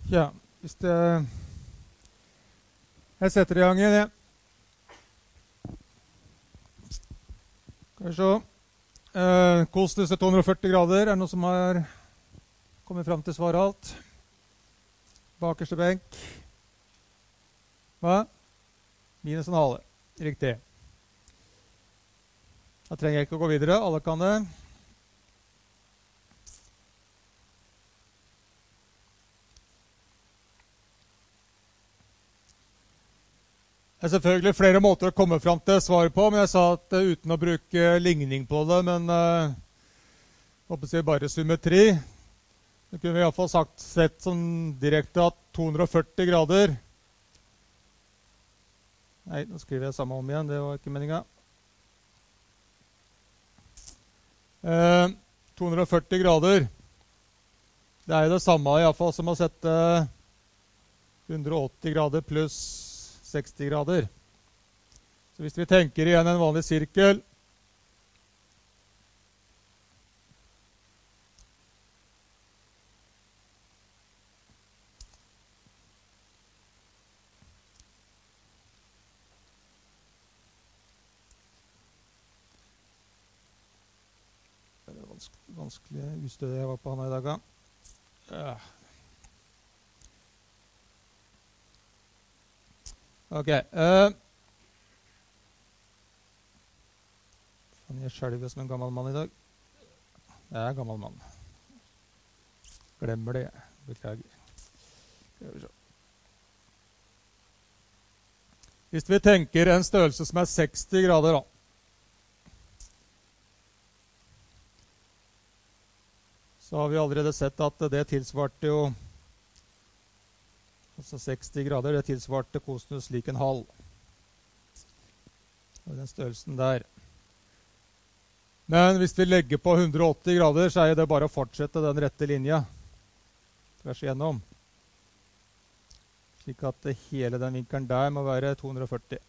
Ja, hvis det... Jeg setter i gang igjen, ja. Skal vi se. Eh, Kosinus er to hundre og førti grader. Er det noe som har kommet frem til svaret alt? Bakerste benk. Hva? Minus en halve. Riktig. Da trenger jeg ikke å gå videre. Alle kan det. Det er selvfølgelig flere måter å komme frem til svaret på, men jeg sa at uh, uten å bruke ligning på det, men uh, håper jeg bare symmetri. Så kunne vi i hvert fall sagt sett som direkte at to hundre og førti grader. Nei, nå skriver jeg samme om igjen, det var ikke meningen. Uh, to hundre og førti grader. Det er jo det samme i hvert fall som å sette hundre og åtti grader pluss seksti grader. Så hvis vi tenker igjen en vanlig sirkel, det er vanskelig, vanskelig ustød jeg var på han i dag. Ja. Ok. Uh, jeg skjelver som en gammel mann i dag. Jeg er en gammel mann. Glemmer det. Beklager. Hvis vi tenker en størrelse som er seksti grader, da, så har vi allerede sett at det tilsvarte jo altså seksti grader, det tilsvarte kosinus lik en halv. Og den størrelsen der. Men hvis vi legger på hundre og åtti grader, så er det bare å fortsette den rette linja tvers igjennom. Slik at hele den vinkelen der må være to hundre og førti.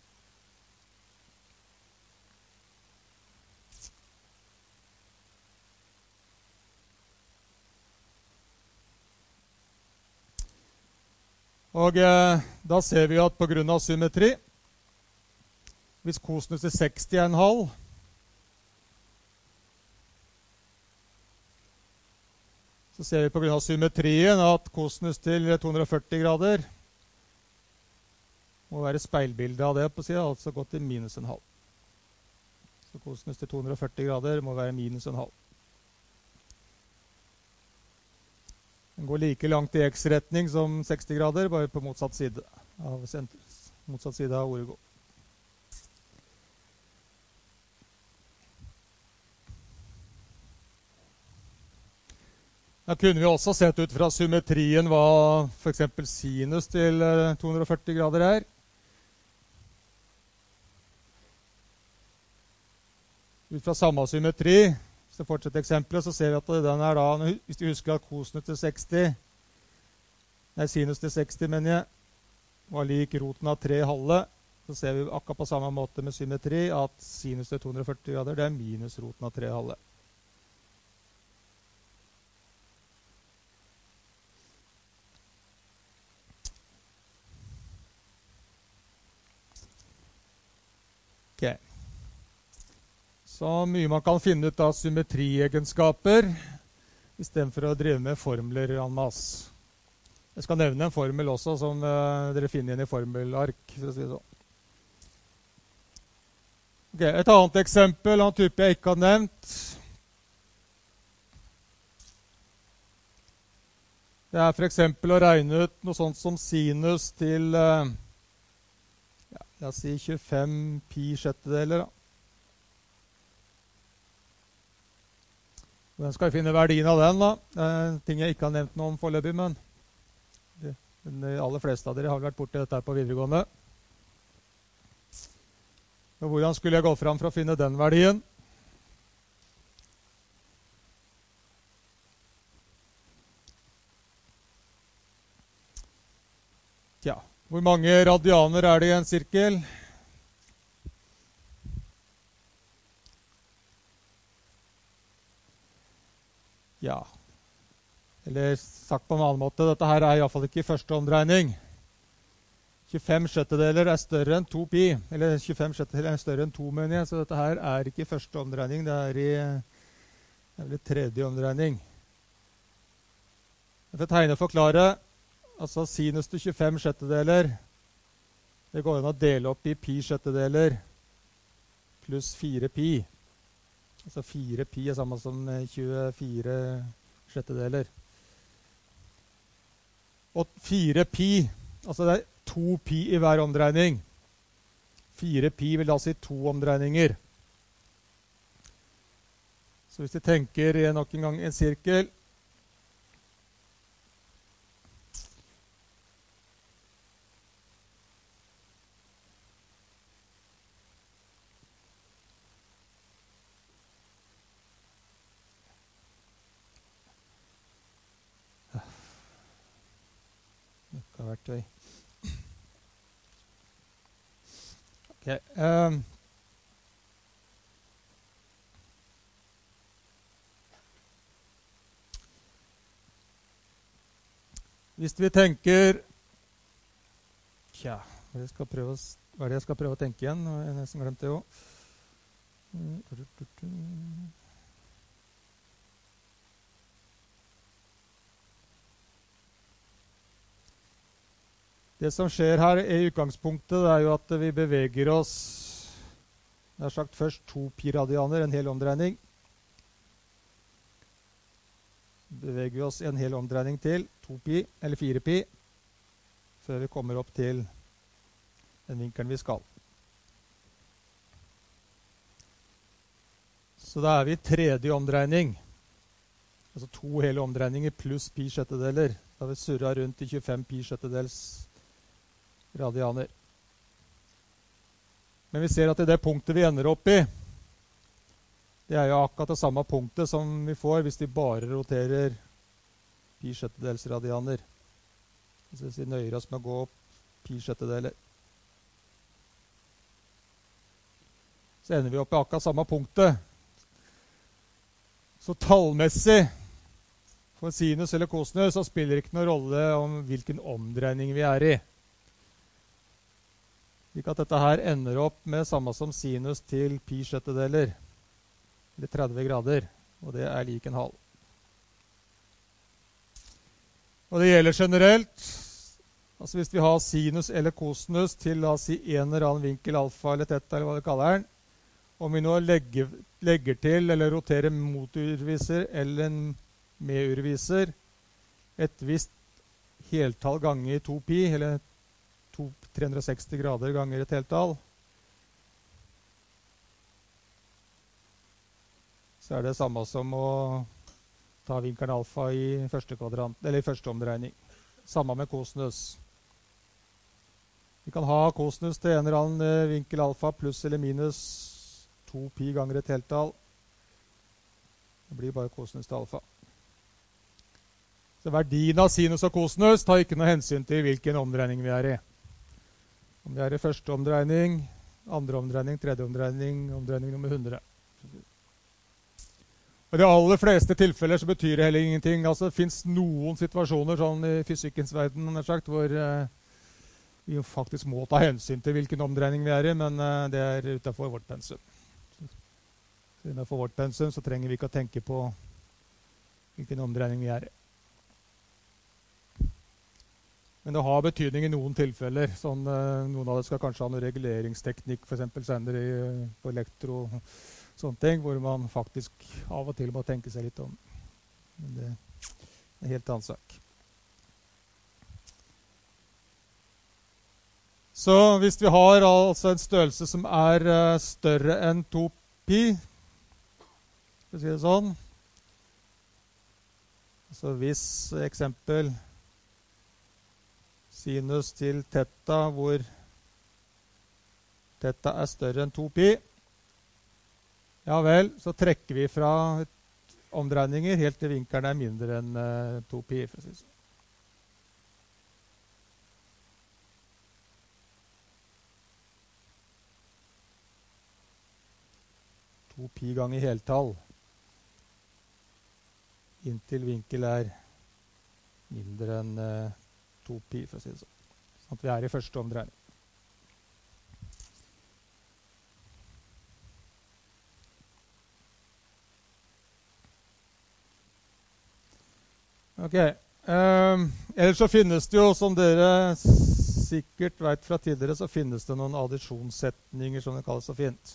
Og eh, da ser vi at på grunn av symmetri, hvis kosinus til seksti er en halv, så ser vi på grunn av symmetrien at kosinus til to hundre og førti grader må være speilbildet av det på siden, altså gå til minus en halv. Så kosinus til to hundre og førti grader må være minus en halv. Den går like langt i x-retning som seksti grader, bare på motsatt side av, motsatt side av ordet gå. Da kunne vi også sett ut fra symmetrien hva for eksempel sinus til to hundre og førti grader er. Ut fra samme symmetri, hvis jeg fortsetter eksempelet, så ser vi at den er da, hvis du husker at kosinus til seksti, nei, sinus til seksti, mener jeg, var lik roten av tre halve, så ser vi akkurat på samme måte med symmetri at sinus til to hundre og førti grader, det er minus roten av tre halve. Ok. Så mye man kan finne ut av symmetriegenskaper, i stedet for å drive med formler en masse. Jeg skal nevne en formel også, som uh, dere finner igjen i formelark, for å si det sånn. Ok, et annet eksempel, en type jeg ikke har nevnt. Det er for eksempel å regne ut noe sånt som sinus til, uh, ja, la oss si tjuefem pi sjettedeler, da. Hvordan skal jeg finne verdien av den, da? Det er ting jeg ikke har nevnt noe om foreløpig, men de, de aller fleste av dere har vært borti dette her på videregående. Og hvordan skulle jeg gå fram for å finne den verdien? Tja, hvor mange radianer er det i en sirkel? Ja, Eller sagt på en annen måte, dette her er i hvert fall ikke i første omdreining. tjuefem sjettedeler er større enn to pi, eller tjuefem sjettedeler er større enn to, mener jeg, så dette her er ikke i første omdreining, det er i, det er i tredje omdreining. Jeg får tegne og forklare, altså sinus til tjuefem sjettedeler, det går an å dele opp i pi sjettedeler pluss fire pi. Altså fire pi er samme som tjuefire sjettedeler. Og fire pi, altså det er to pi i hver omdreining. fire pi vil da si to omdreininger. Så hvis vi tenker nok en gang en sirkel, verktøy. Ok. Um. Hvis vi tenker Tja, hva er det jeg skal prøve å, hva er det jeg skal prøve å tenke igjen? Jeg har nesten glemt det også. Det som skjer her i utgangspunktet, det er jo at vi beveger oss, jeg har sagt først to pi radianer, en hel omdreining. Beveger vi oss en hel omdreining til, to pi, eller fire pi, før vi kommer opp til den vinkelen vi skal. Så da er vi i tredje omdreining, altså to hele omdreininger pluss pi sjettedeler. Da har vi surret rundt i tjuefem pi sjettedels radianer. Men vi ser at i det punktet vi ender opp i, det er jo akkurat det samme punktet som vi får hvis vi bare roterer pi sjettedels radianer. Så hvis vi nøyer oss med å gå opp pi sjettedeler. Så ender vi opp i akkurat samme punktet. Så tallmessig for sinus eller kosinus så spiller det ikke noen rolle om hvilken omdreining vi er i. Slik at dette her ender opp med samme som sinus til pi sjettedeler, eller tretti grader, og det er lik en halv. Og det gjelder generelt, altså hvis vi har sinus eller kosinus til, la oss si, en eller annen vinkel alfa eller teta, eller hva vi kaller den, om vi nå legger, legger til eller roterer mot urviser eller med urviser, et visst heltall ganger to pi, eller tre hundre og seksti grader ganger et heltall, så er det samme som å ta vinkelen alfa i første kvadrant, eller i første omdreining. Samme med kosinus. Vi kan ha kosinus til en eller annen vinkel alfa pluss eller minus to pi ganger et heltall. Det blir bare kosinus til alfa. Så verdien av sinus og kosinus tar ikke noe hensyn til hvilken omdreining vi er i. Om vi er i første omdreining, andre omdreining, tredje omdreining, omdreining nummer hundre. Og i de aller fleste tilfeller så betyr det heller ingenting. Altså det finnes noen situasjoner sånn i fysikkens verden, sagt, hvor eh, vi faktisk må ta hensyn til hvilken omdreining vi er i, men eh, det er utenfor vårt pensum. Så innenfor vårt pensum så trenger vi ikke å tenke på hvilken omdreining vi er i. Men det har betydning i noen tilfeller. Sånn, eh, noen av det skal kanskje ha noe reguleringsteknikk, for eksempel senere i, på elektro, sånne ting, hvor man faktisk av og til må tenke seg litt om. Men det er en helt annen sak. Så hvis vi har altså en størrelse som er uh, større enn to pi, skal vi si det sånn, så hvis eksempel sinus til teta, hvor teta er større enn to pi, ja vel, så trekker vi fra omdreininger helt til vinkelen er mindre enn uh, to pi, for å si sånn. to pi ganger heltall inntil vinkel er mindre enn eh, to pi, for å si det sånn. Sånn at vi er i første omdreining. Ok. Um, ellers så finnes det jo, som dere sikkert vet fra tidligere, så finnes det noen addisjonssetninger som det kalles så fint.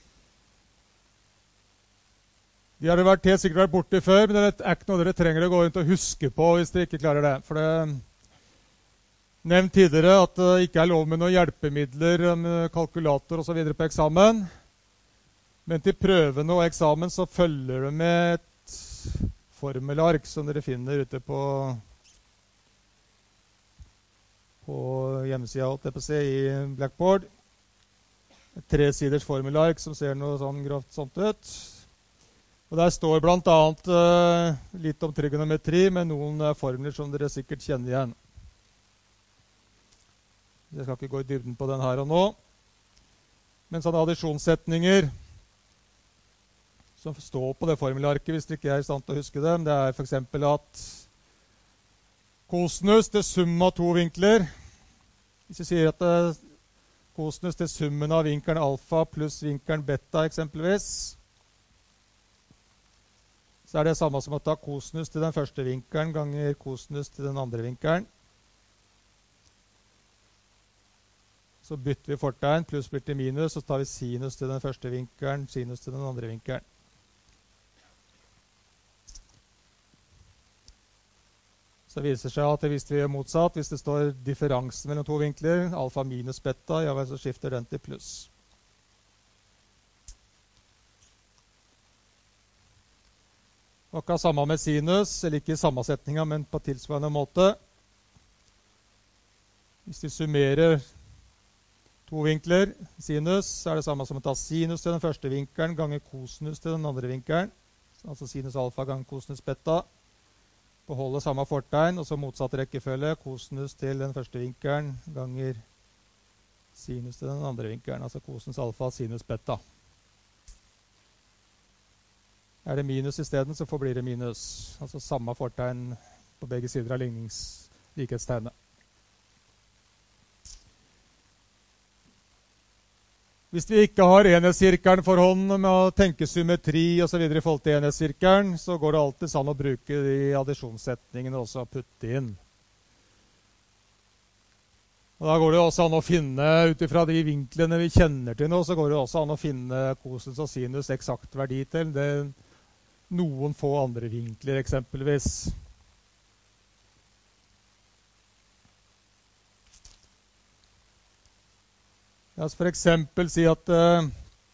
De har det vært helt sikkert vært borte før, men det er ikke noe dere trenger å gå rundt og huske på hvis dere ikke klarer det. For det er nevnt tidligere at det ikke er lov med noen hjelpemidler, med kalkulator og så videre på eksamen. Men til prøvene og eksamen så følger det med et formelark som dere finner ute på, på hjemmesida i Blackboard. Et tresiders formelark som ser noe sånn grovt sånt ut. Og der står blant annet uh, litt om trigonometri med noen uh, formler som dere sikkert kjenner igjen. Jeg skal ikke gå i dybden på den her og nå. Men sånne addisjonssetninger som står på det formelarket, hvis dere ikke er i stand til å huske dem, det er for eksempel at kosinus til sum av to vinkler. Hvis vi sier at uh, kosinus til summen av vinkelen alfa pluss vinkelen beta eksempelvis, så er det samme som å ta kosinus til den første vinkelen ganger kosinus til den andre vinkelen. Så bytter vi fortegn, pluss blir til minus, så tar vi sinus til den første vinkelen, sinus til den andre vinkelen. Så viser det seg at hvis vi gjør motsatt, hvis det står differansen mellom to vinkler, alfa minus beta, ja vel, så skifter den til pluss. Akkurat samme med sinus, eller ikke i sammensetningen, men på tilsvarende måte. Hvis vi summerer to vinkler, sinus, så er det samme som å ta sinus til den første vinkelen ganger kosinus til den andre vinkelen. Altså sinus alfa ganger kosinus beta. Beholde samme fortegn, og så motsatt rekkefølge, kosinus til den første vinkelen ganger sinus til den andre vinkelen. Altså kosinus alfa, sinus beta. Er det minus i stedet, så forblir det minus. Altså samme fortegn på begge sider av likhetstegnet. Hvis vi ikke har enhetssirkelen for hånden med å tenke symmetri og så videre i forhold til enhetssirkelen, så går det alltid an å bruke de addisjonssetningene også og putte inn. Og da går det også an å finne, ut ifra de vinklene vi kjenner til nå, så går det også an å finne kosinus og sinus eksakt verdi til. Det er noen få andre vinkler eksempelvis. La oss for eksempel si at uh,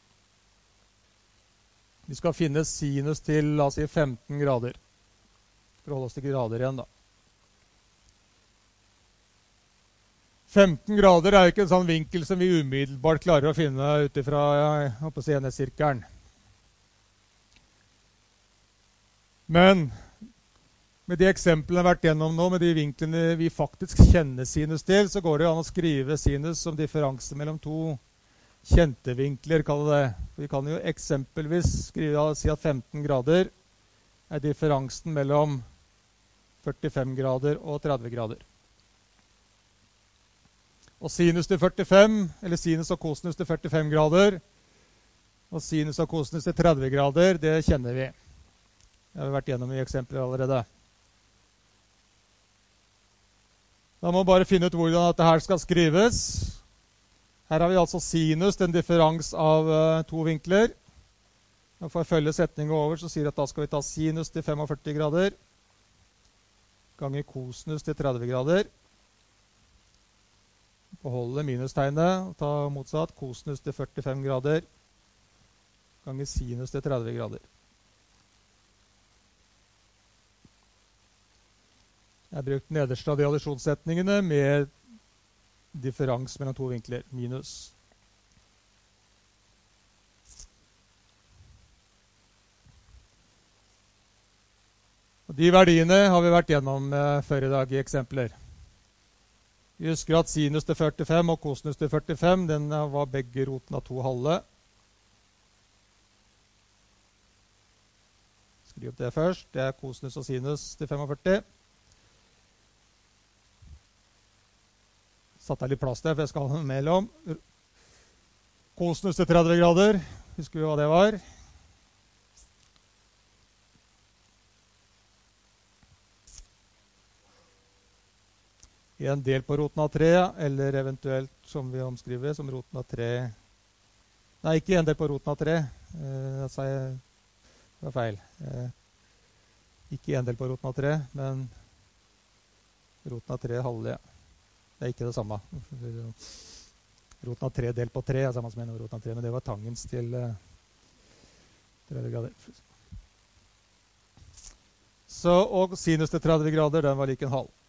vi skal finne sinus til, la oss si, femten grader. For å holde oss til grader igjen da. femten grader er jo ikke en sånn vinkel som vi umiddelbart klarer å finne ut ifra, jeg håper å si, enhetssirkelen. Men med de eksemplene jeg har vært gjennom nå, med de vinklene vi faktisk kjenner sinus til, så går det an å skrive sinus som differanse mellom to kjente vinkler, kaller det. Vi kan jo eksempelvis skrive, si at femten grader er differansen mellom førtifem grader og tretti grader. Og sinus til førtifem, eller sinus og kosinus til førtifem grader, og sinus og kosinus til tretti grader, det kjenner vi. Det har vi vært gjennom i eksempler allerede. Da må vi bare finne ut hvordan dette her skal skrives. Her har vi altså sinus, en differans av uh, to vinkler. Og for å følge setningen over, så sier vi at da skal vi ta sinus til førtifem grader, ganger kosinus til tretti grader. Beholde minustegnet, og ta motsatt, kosinus til førtifem grader, ganger sinus til tretti grader. Jeg har brukt nederste av de addisjonssetningene med differans mellom to vinkler, minus. Og de verdiene har vi vært gjennom uh, før i dag i eksempler. Vi husker at sinus til førtifem og kosinus til førtifem, den uh, var begge roten av to halve. Skriv opp det først. Det er kosinus og sinus til førtifem. satt jeg litt plass der, for jeg skal ha en mail om. Kosinus til tretti grader. Husker vi hva det var? En del på roten av tre, eller eventuelt, som vi omskriver, som roten av tre. Nei, ikke en del på roten av tre. Eh, det sa jeg, det var feil. Eh, ikke en del på roten av tre, men roten av tre halve. Det er ikke det samme. Roten av tre delt på tre er samme som en roten av tre, men det var tangens til eh, tretti grader. Så, og sinus til tretti grader, den var lik en halv.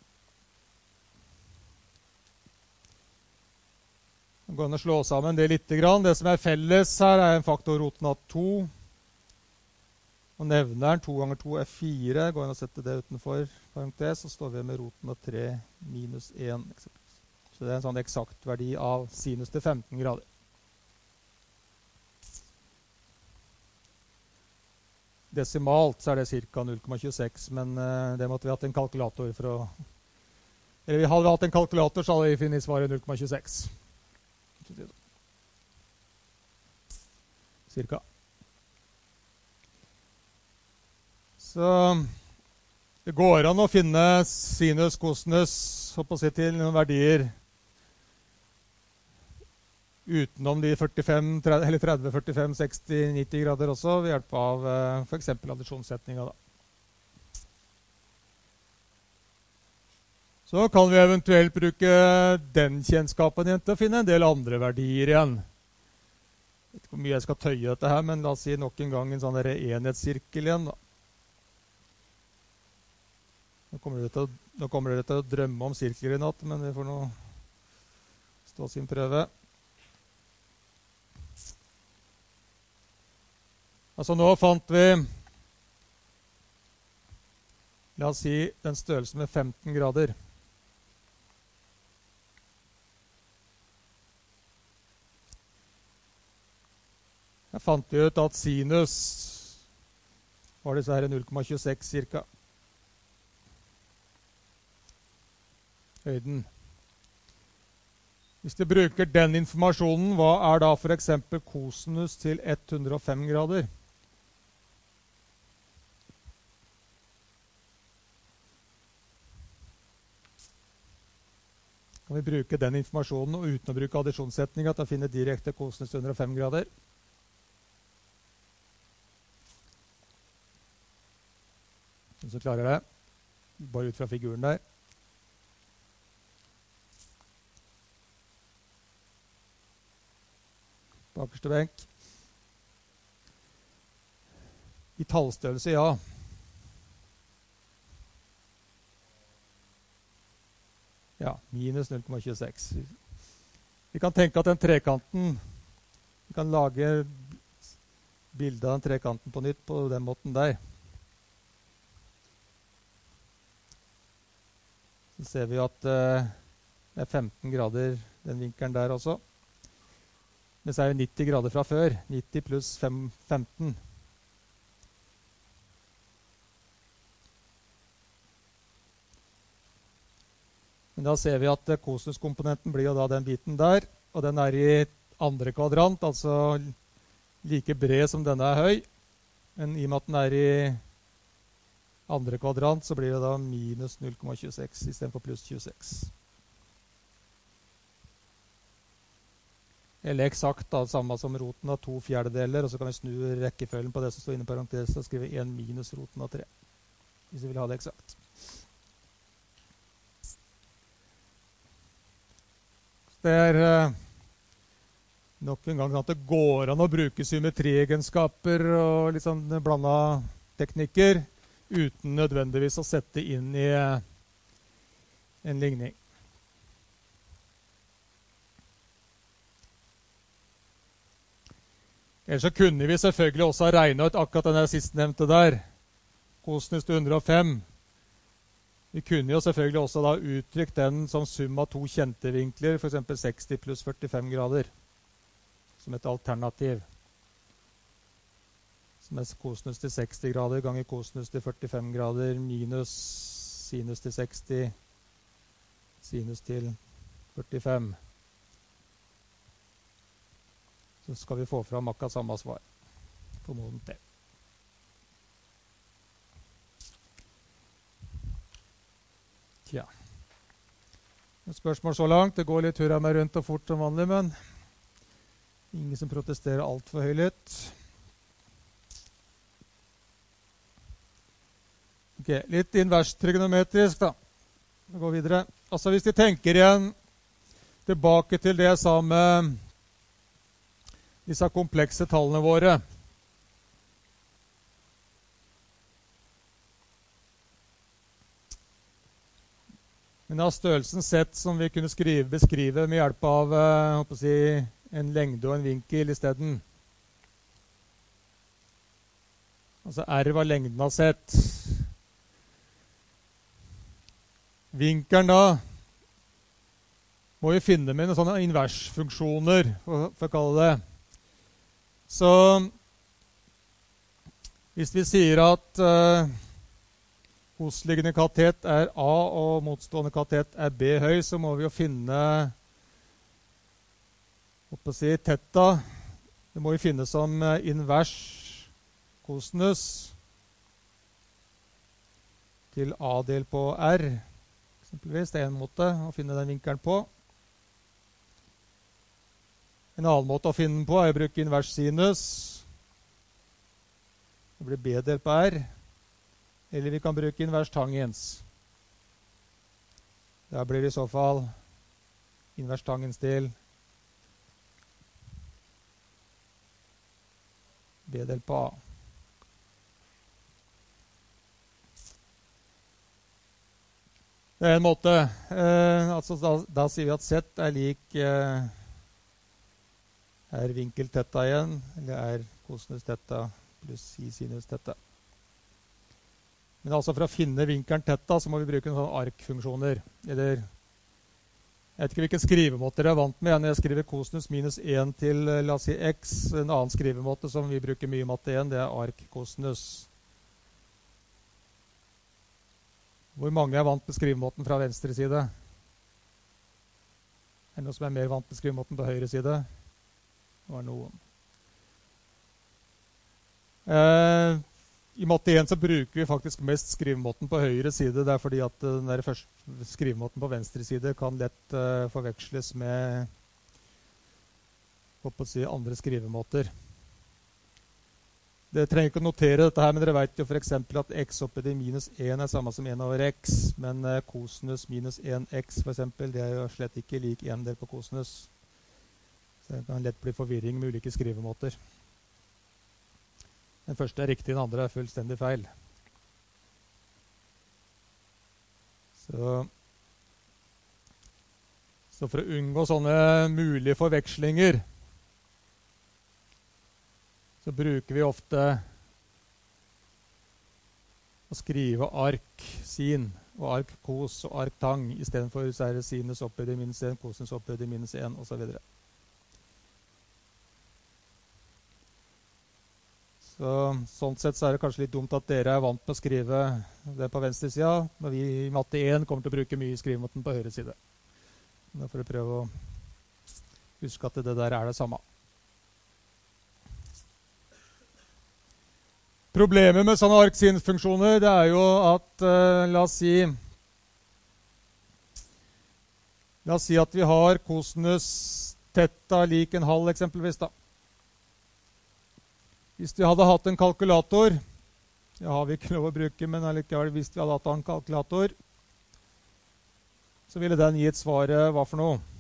Det går an å slå sammen det litt. Det som er felles her er en faktor roten av to. Og nevneren to ganger to er fire. Går an å sette det utenfor parentes, så står vi med roten av tre minus en. Så det er en sånn eksakt verdi av sinus til femten grader. Desimalt så er det ca. null komma tjueseks, men uh, det måtte vi hatt en kalkulator for å... Eller vi hadde hatt en kalkulator, så hadde vi funnet svaret null komma tjueseks. Cirka. Så det går an å finne sinus, kosinus, håper å si til noen verdier utenom de førtifem, eller tretti, førtifem, seksti, nitti grader også, ved hjelp av for eksempel addisjonssetninga da. Så kan vi eventuelt bruke den kjennskapen igjen til å finne en del andre verdier igjen. Jeg vet ikke hvor mye jeg skal tøye dette her, men la oss si nok en gang en sånn enhetssirkel igjen da. Nå kommer dere til å, nå kommer dere til å drømme om sirkler i natt, men vi får nå stå sin prøve. Altså nå fant vi, la oss si, den størrelsen med femten grader. Jeg fant vi ut at sinus var disse her null komma tjueseks cirka. Høyden. Hvis du bruker den informasjonen, hva er da for eksempel kosinus til hundre og fem grader? Kan vi bruke den informasjonen og uten å bruke addisjonssetninga til å finne direkte kosinus til hundre og fem grader? Noen som klarer det? Bare ut fra figuren der. Bakerste benk. I tallstørrelse, ja. Ja, minus null komma tjueseks. Vi kan tenke at den trekanten, vi kan lage bildet av den trekanten på nytt på den måten der. Så ser vi at uh, det er femten grader den vinkelen der også. Men så er det nitti grader fra før. nitti pluss femten. Men da ser vi at kosinuskomponenten blir jo da den biten der, og den er i andre kvadrant, altså like bred som denne er høy. Men i og med at den er i andre kvadrant, så blir det da minus null komma tjueseks i stedet for pluss tjueseks. Eller eksakt da, samme som roten av to fjerdedeler, og så kan vi snu rekkefølgen på det som står inne i parentes, og skrive en minus roten av tre, hvis vi vil ha det eksakt. Det er eh, nok en gang at det går an å bruke symmetriegenskaper og litt sånn blandet teknikker, uten nødvendigvis å sette inn i eh, en ligning. Ellers så kunne vi selvfølgelig også ha regnet ut akkurat denne sistnevnte der, kosinus til hundre og fem. Vi kunne jo selvfølgelig også da uttrykt den som sum av to kjente vinkler, for eksempel seksti pluss førtifem grader, som et alternativ. Som er kosinus til seksti grader ganger kosinus til førtifem grader minus sinus til seksti, sinus til førtifem. Så skal vi få fram akkurat samme svar. Formodentlig. Tja. Et spørsmål så langt. Det går litt hurra meg rundt og fort som vanlig, men ingen som protesterer alt for høylytt. Ok, litt invers trigonometrisk da. Vi går videre. Altså hvis vi tenker igjen tilbake til det jeg sa med disse komplekse tallene våre. Men av størrelsen sett som vi kunne skrive, beskrive med hjelp av jeg håper å si, en lengde og en vinkel i stedet. Altså R var lengden av sett. Vinkelen da må vi finne med noen sånne inversfunksjoner, for, for å kalle det. Så hvis vi sier at uh, hosliggende katet er A og motstående katet er B høy, så må vi jo finne håper å si, teta. Det må vi finne som invers kosinus til A del på R. Eksempelvis, det er en måte å finne den vinkelen på. En annen måte å finne den på er å bruke invers sinus. Det blir B del på R. Eller vi kan bruke invers tangens. Da blir det i så fall invers tangens til B del på A. Det er en måte. Eh, altså da, da sier vi at Z er lik eh, er vinkel teta igjen, eller er kosinus teta pluss i sinus teta. Men altså for å finne vinkelen teta, så må vi bruke noen sånne arkfunksjoner. Eller, jeg vet ikke hvilken skrivemåte dere er vant med. Når jeg skriver kosinus minus én til, la oss si, x, en annen skrivemåte som vi bruker mye i matte én, det er ark kosinus. Hvor mange er vant med skrivemåten fra venstre side? Er det noen som er mer vant med skrivemåten på høyre side? Det var noen. Eh, I matte én så bruker vi faktisk mest skrivemåten på høyre side. Det er fordi at den der første skrivemåten på venstre side kan lett uh, forveksles med håper å si, andre skrivemåter. Dere trenger ikke å notere dette her, men dere vet jo for eksempel at x oppi minus én er samme som én over x, men uh, kosinus minus én x for eksempel, det er jo slett ikke lik én del på kosinus. Så det kan lett bli forvirring med ulike skrivemåter. Den første er riktig, den andre er fullstendig feil. Så, så for å unngå sånne mulige forvekslinger, så bruker vi ofte å skrive ark sin, og ark kos og ark tang, i stedet for sinus opphøyd i minus én, kosinus opphøyd i minus én, og så videre. Så, sånn sett så er det kanskje litt dumt at dere er vant med å skrive det på venstre sida, når vi i matte én kommer til å bruke mye skrivemåten på høyre side. Da får dere prøve å huske at det der er det samme. Problemet med sånne arksinfunksjoner, det er jo at, uh, la oss si, la oss si at vi har kosinus teta lik en halv eksempelvis da. Hvis vi hadde hatt en kalkulator, det har vi ikke lov å bruke, men allikevel, hvis vi hadde hatt en kalkulator, så ville den gitt svaret hva for noe?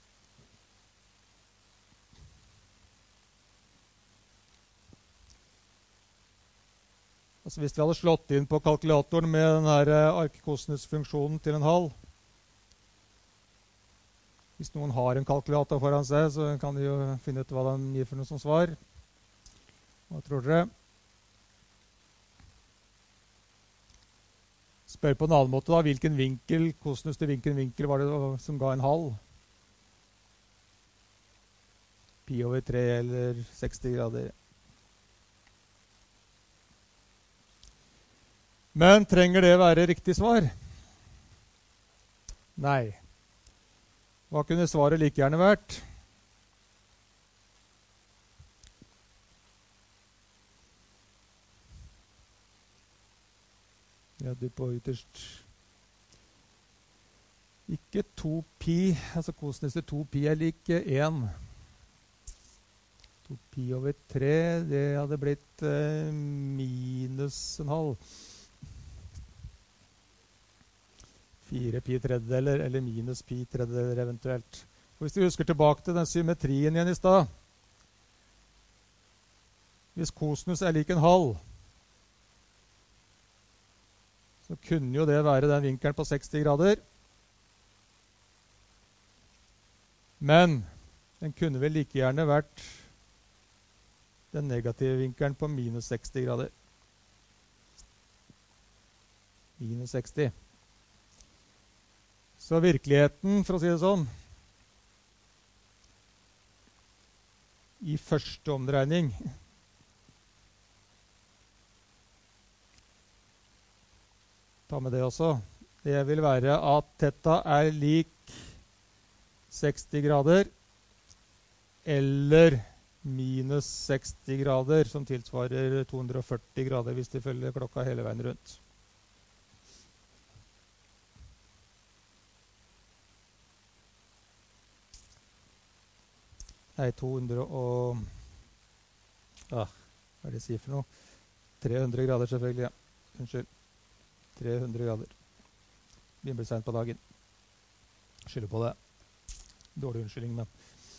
Altså hvis vi hadde slått inn på kalkulatoren med den her arkekosinus-funksjonen til en halv, hvis noen har en kalkulator foran seg, så kan de jo finne ut hva den gir for noe som svar. Hva tror dere? Spør på en annen måte da, hvilken vinkel, kosinus til hvilken vinkel var det som ga en halv? Pi over tre eller seksti grader. Men trenger det være riktig svar? Nei. Hva kunne svaret like gjerne vært? Ja, du på ytterst. Ikke to pi, altså kosinus til to pi er lik én. to pi over tre, det hadde blitt eh, minus en halv. fire pi tredjedeler, eller minus pi tredjedeler eventuelt. Og hvis du husker tilbake til den symmetrien igjen i stad, hvis kosinus er lik en halv, så kunne jo det være den vinkelen på seksti grader. Men den kunne vel like gjerne vært den negative vinkelen på minus seksti grader. Minus seksti. Så virkeligheten, for å si det sånn, i første omdreining ta med det også. Det vil være at theta er lik seksti grader eller minus seksti grader, som tilsvarer to hundre og førti grader hvis de følger klokka hele veien rundt. Nei, to hundre og... Ah, hva er det jeg sier for noe? tre hundre grader selvfølgelig, ja. Unnskyld. tre hundre grader. Begynner blir sent på dagen. Skylder på det. Dårlig unnskyldning, men...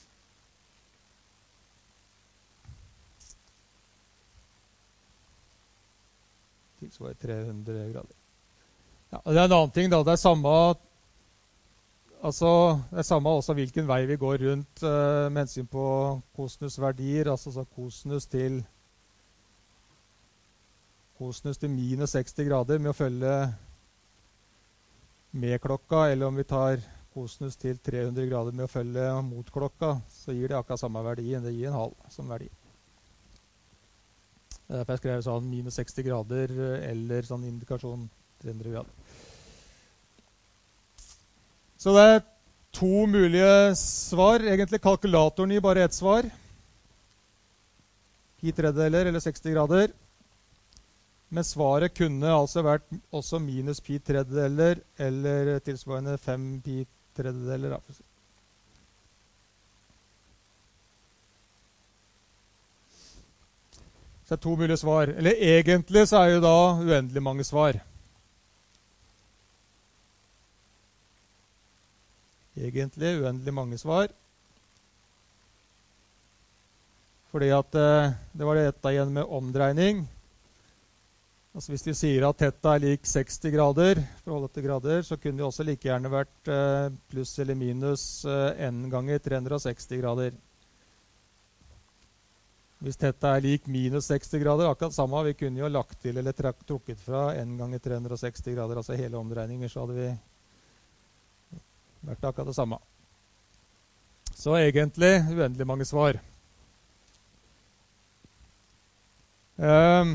Tilsvarer tre hundre grader. Ja, og det er en annen ting da. Det er samme... Altså, det er samme også hvilken vei vi går rundt uh, med hensyn på kosinusverdier, altså så kosinus til kosinus til minus seksti grader med å følge med klokka, eller om vi tar kosinus til tre hundre grader med å følge mot klokka, så gir det akkurat samme verdien. Det gir en halv som verdi. Det er derfor jeg skrev sånn minus seksti grader eller sånn indikasjon tre hundre grader. Så det er to mulige svar. Egentlig kalkulatoren gir bare ett svar. Pi tredjedeler eller seksti grader. Men svaret kunne altså vært også minus pi tredjedeler eller tilsvarende fem pi tredjedeler. Så det er to mulige svar. Eller egentlig så er jo da uendelig mange svar. Egentlig uendelig mange svar. Fordi at eh, det var dette igjen med omdreining. Altså hvis vi sier at theta er lik seksti grader, forholdet til grader, så kunne det også like gjerne vært eh, pluss eller minus eh, n ganger tre hundre og seksti grader. Hvis theta er lik minus seksti grader, akkurat samme, vi kunne jo lagt til eller trukket fra n ganger tre hundre og seksti grader, altså hele omdreininger, så hadde vi vært akkurat det samme. Så egentlig uendelig mange svar. Um,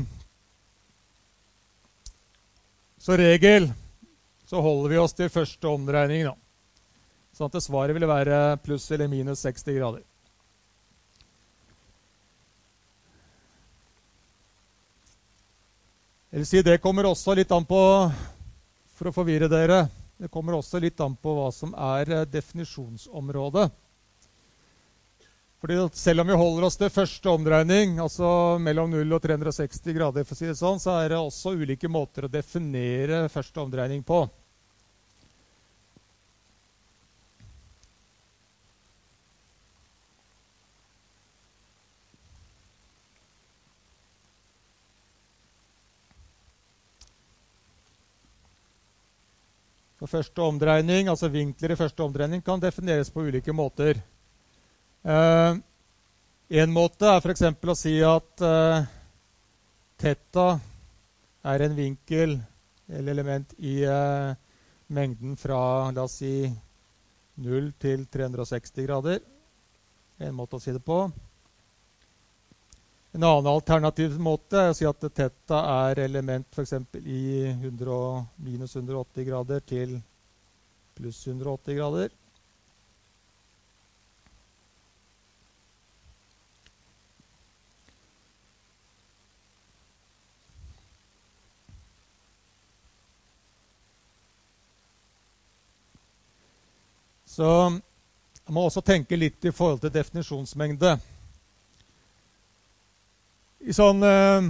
så regel så holder vi oss til første omdreining da. Sånn at det svaret ville være pluss eller minus seksti grader. Eller si, det kommer også litt an på, for å forvirre dere, det kommer også litt an på hva som er definisjonsområdet. Fordi selv om vi holder oss til første omdreining, altså mellom null og tre hundre og seksti grader, for å si det sånn, så er det også ulike måter å definere første omdreining på. For første omdreining, altså vinkler i første omdreining, kan defineres på ulike måter. Uh, en måte er for eksempel å si at uh, theta er en vinkel eller element i uh, mengden fra, la oss si, null til tre hundre og seksti grader. En måte å si det på. En annen alternativ måte er å si at theta er element for eksempel i hundre, minus hundre og åtti grader til pluss hundre og åtti grader. Så jeg må også tenke litt i forhold til definisjonsmengde. I sånn eh,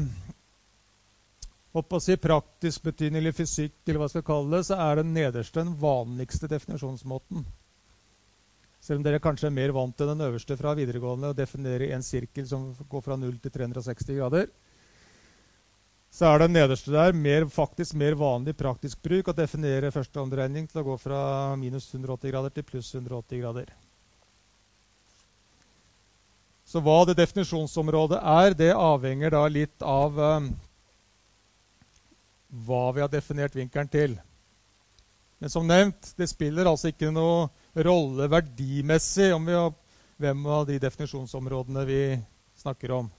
å si praktisk betydning eller fysikk, eller hva jeg skal kalle det, så er den nederste den vanligste definisjonsmåten. Selv om dere kanskje er mer vant til den øverste fra videregående og definerer en sirkel som går fra null til tre hundre seksti grader, så er den nederste der mer, faktisk mer vanlig praktisk bruk å definere første omdreining til å gå fra minus hundre åtti grader til pluss hundre åtti grader. Så hva det definisjonsområdet er, det avhenger da litt av um, hva vi har definert vinkelen til. Men som nevnt, det spiller altså ikke noe rolle verdimessig om vi har, hvem av de definisjonsområdene vi snakker om.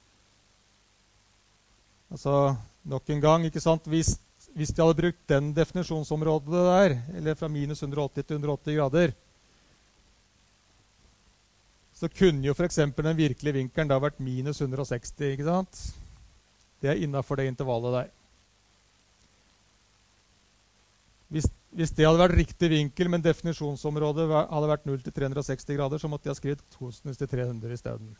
Altså, nok en gang, ikke sant? Hvis, hvis de hadde brukt den definisjonsområdet der, eller fra minus hundre åtti til hundre åtti grader, så kunne jo for eksempel den virkelige vinkelen da vært minus hundre seksti, ikke sant? Det er innenfor det intervallet der. Hvis, hvis det hadde vært riktig vinkel, men definisjonsområdet hadde vært null til tre hundre seksti grader, så måtte jeg ha skrevet kosinus til tre hundre i stedet.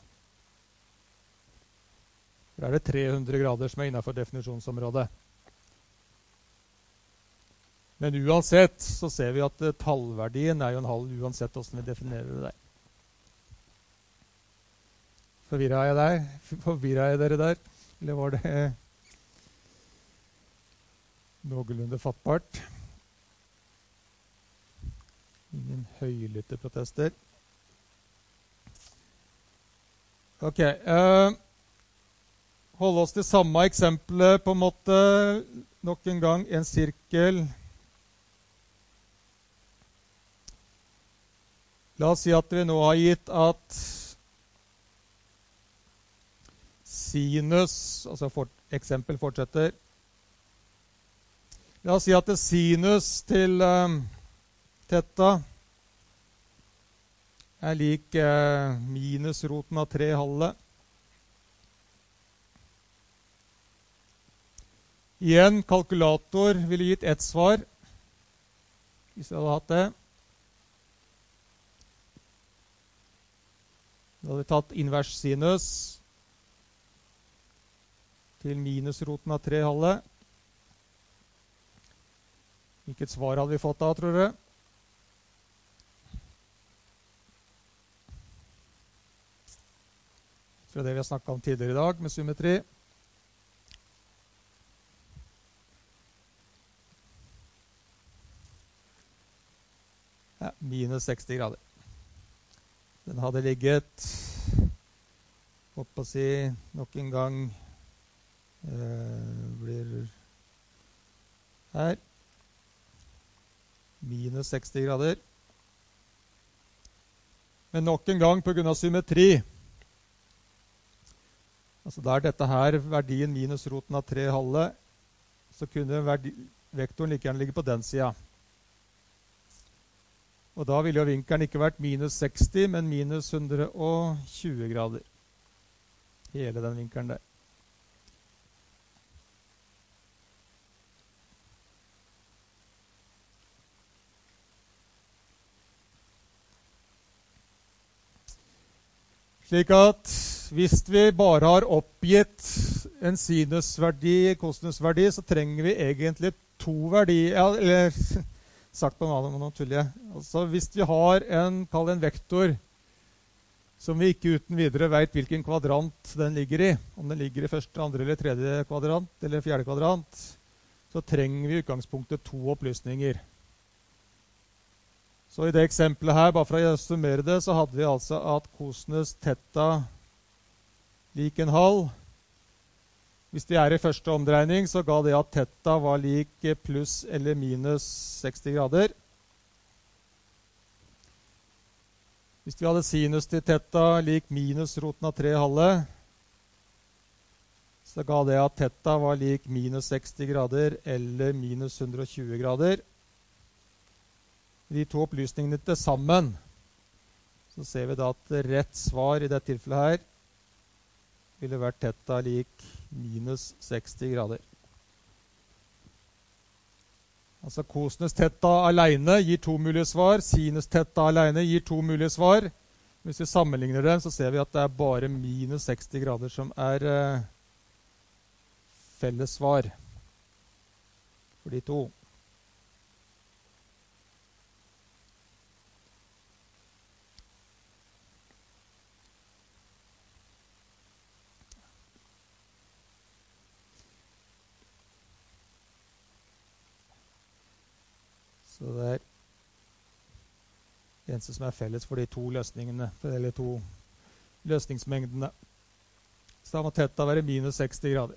Da er det tre hundre grader som er innenfor definisjonsområdet. Men uansett så ser vi at tallverdien er jo en halv uansett hvordan vi definerer det der. Forvirret jeg der? Forvirret jeg dere der? Eller var det noenlunde fattbart? Ingen høylytte protester. Ok. Uh, Hold oss til samme eksempelet på en måte. Nok en gang en sirkel. La oss si at vi nå har gitt at sinus, altså for, eksempel fortsetter. La oss si at det sinus til um, theta er lik uh, minus roten av tre halve. Igjen, kalkulator ville gitt ett svar, hvis jeg hadde hatt det. Da hadde vi tatt invers sinus til minusroten av tre halve. Hvilket svar hadde vi fått da, tror dere? Fra det vi har snakket om tidligere i dag med symmetri. Ja, minus seksti grader. Den hadde ligget, håper å si, nok en gang, eh, blir her, minus seksti grader. Men nok en gang på grunn av symmetri, altså der dette her, verdien minus roten av tre halve, så kunne verdi, vektoren like gjerne ligge på den siden. Og da ville jo vinkelen ikke vært minus seksti, men minus hundre tjue grader. Hele den vinkelen der. Slik at hvis vi bare har oppgitt en sinusverdi, kosinusverdi, så trenger vi egentlig to verdier, eller sagt på en annen måte, tuller jeg. Altså, hvis vi har en, kall det en vektor, som vi ikke uten videre vet hvilken kvadrant den ligger i, om den ligger i første, andre eller tredje kvadrant, eller fjerde kvadrant, så trenger vi i utgangspunktet to opplysninger. Så i det eksempelet her, bare for å summere det, så hadde vi altså at kosinus theta lik en halv. Hvis vi er i første omdreining, så ga det at theta var lik pluss eller minus seksti grader. Hvis vi hadde sinus til theta lik minus roten av tre halve, så ga det at theta var lik minus seksti grader eller minus hundre tjue grader. De to opplysningene til sammen, så ser vi da at rett svar i dette tilfellet her ville vært theta lik minus seksti grader. Altså kosinus theta alene gir to mulige svar, sinus theta alene gir to mulige svar. Hvis vi sammenligner dem, så ser vi at det er bare minus seksti grader som er eh, felles svar for de to. Så det er det eneste som er felles for de to løsningene, eller to løsningsmengdene. Så da må theta være minus seksti grader.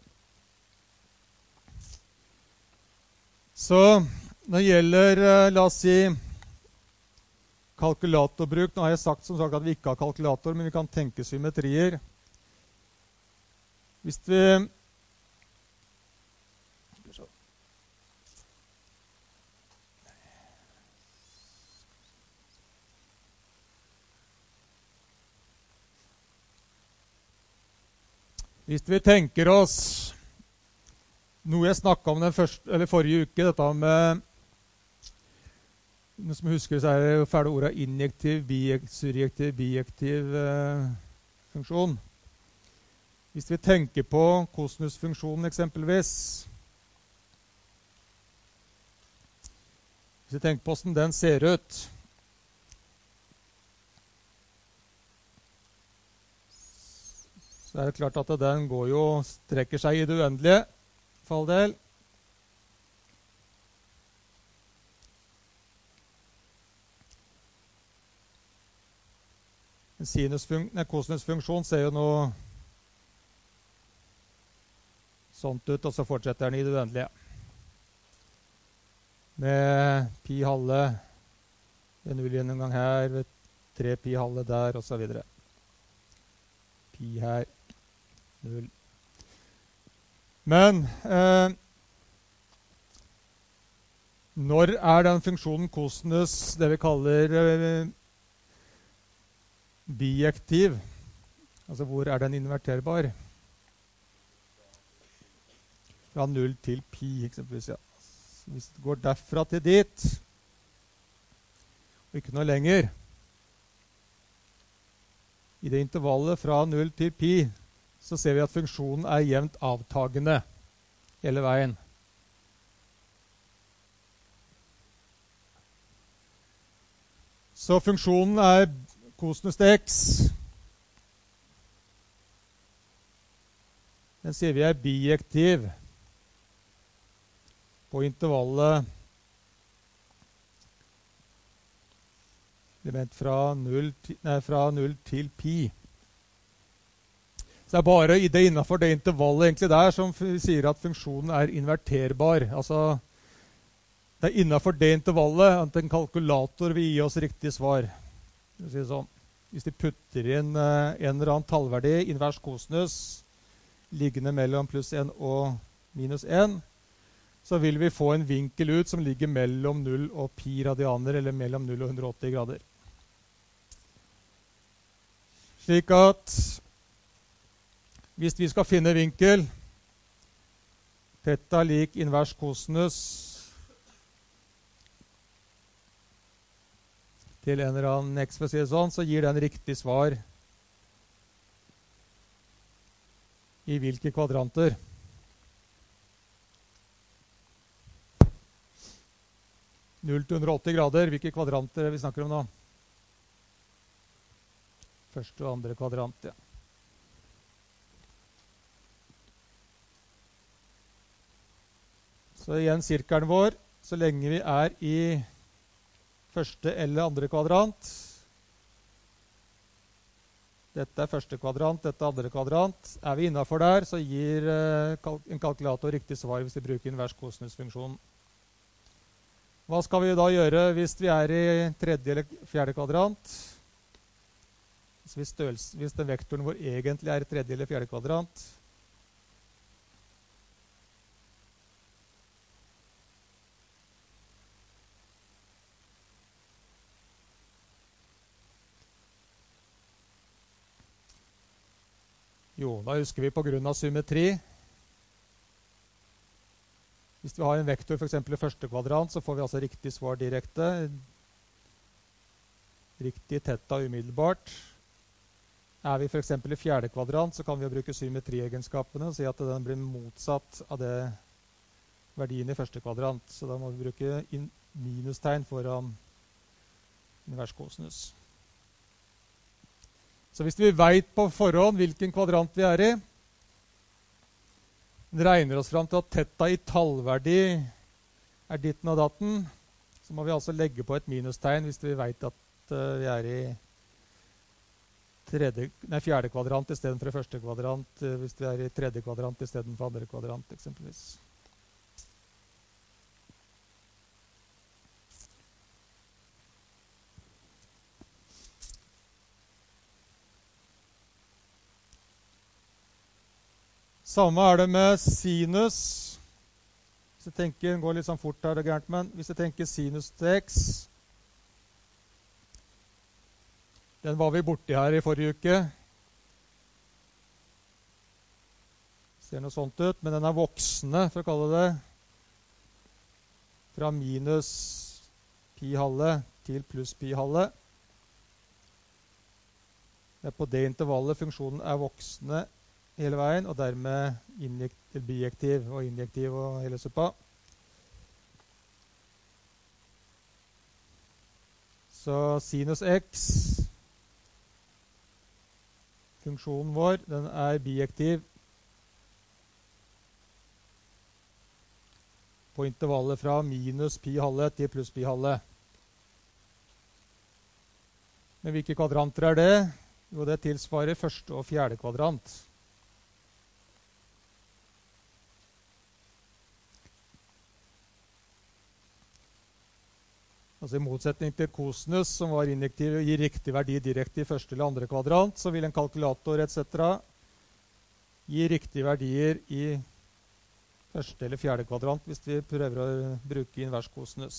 Så når det gjelder, la oss si, kalkulatorbruk, nå har jeg sagt som sagt at vi ikke har kalkulator, men vi kan tenke symmetrier. Hvis vi Hvis vi tenker oss noe jeg snakket om den første, eller forrige uke, dette med, noe som husker så er det ferdig ordet injektiv, bijektiv, surjektiv, bijektiv eh, funksjon. Hvis vi tenker på kosinusfunksjonen eksempelvis, hvis vi tenker på hvordan den ser ut, så er det klart at den går jo, strekker seg i det uendelige, for all del. En sinusfun- nei, kosinusfunksjon ser jo noe sånt ut, og så fortsetter den i det uendelige. Med pi halve ved null en gang her, ved tre pi halve der, og så videre. Pi her. Null. Men eh, når er den funksjonen kosinus det vi kaller eh, bijektiv? Altså hvor er den inverterbar? Fra null til pi, eksempelvis. Ja. Hvis det går derfra til dit, og ikke noe lenger, i det intervallet fra null til pi, så ser vi at funksjonen er jevnt avtagende hele veien. Så funksjonen er kosinus x. Den sier vi er bijektiv på intervallet element fra null til, nei, fra null til pi. Så det er bare i det innenfor det intervallet egentlig der som sier at funksjonen er inverterbar. Altså, det er innenfor det intervallet at en kalkulator vil gi oss riktig svar. Si sånn. Hvis de putter inn uh, en eller annen tallverdi, invers kosinus, liggende mellom pluss en og minus en, så vil vi få en vinkel ut som ligger mellom null og pi radianer, eller mellom null og hundre og åtti grader. Slik at hvis vi skal finne vinkel, theta lik invers kosinus til en eller annen x, for å si det sånn, så gir den riktig svar i hvilke kvadranter. null til hundre og åtti grader, hvilke kvadranter er vi snakker om nå? Første og andre kvadrant, ja. Så igjen sirkelen vår, så lenge vi er i første eller andre kvadrant. Dette er første kvadrant, dette er andre kvadrant. Er vi innenfor der, så gir en kalkulator riktig svar hvis vi bruker invers kosinusfunksjonen. Hva skal vi da gjøre hvis vi er i tredje eller fjerde kvadrant? Hvis, størrelse, hvis den vektoren vår egentlig er i tredje eller fjerde kvadrant, jo, da husker vi på grunn av symmetri. Hvis vi har en vektor for eksempel i første kvadrant, så får vi altså riktig svar direkte. Riktig tetta umiddelbart. Er vi for eksempel i fjerde kvadrant, så kan vi bruke symmetriegenskapene og si at den blir motsatt av det verdien i første kvadrant. Så da må vi bruke minustegn foran invers kosinus. Så hvis vi vet på forhånd hvilken kvadrant vi er i, regner oss frem til at tetta i tallverdi er ditten og datten, så må vi altså legge på et minustegn hvis vi vet at uh, vi er i tredje, nei, fjerde kvadrant i stedet for første kvadrant, uh, hvis vi er i tredje kvadrant i stedet for andre kvadrant, eksempelvis. Samme er det med sinus. Hvis jeg tenker, det går litt sånn fort her, det er gærent, men hvis jeg tenker sinus til x, den var vi borti her i forrige uke. Ser noe sånt ut, men den er voksende, for å kalle det, fra minus pi halve til pluss pi halve. Det er på det intervallet funksjonen er voksende hele veien, og dermed injektiv, bijektiv og injektiv og hele suppa. Så sinus x, funksjonen vår, den er bijektiv på intervallet fra minus pi halve til pluss pi halve. Men hvilke kvadranter er det? Jo, det tilsvarer første og fjerde kvadrant. Altså I motsetning til kosinus, som var injektiv og gir riktig verdi direkte i første eller andre kvadrant, så vil en kalkulator et cetera gi riktige verdier i første eller fjerde kvadrant hvis vi prøver å bruke invers kosinus.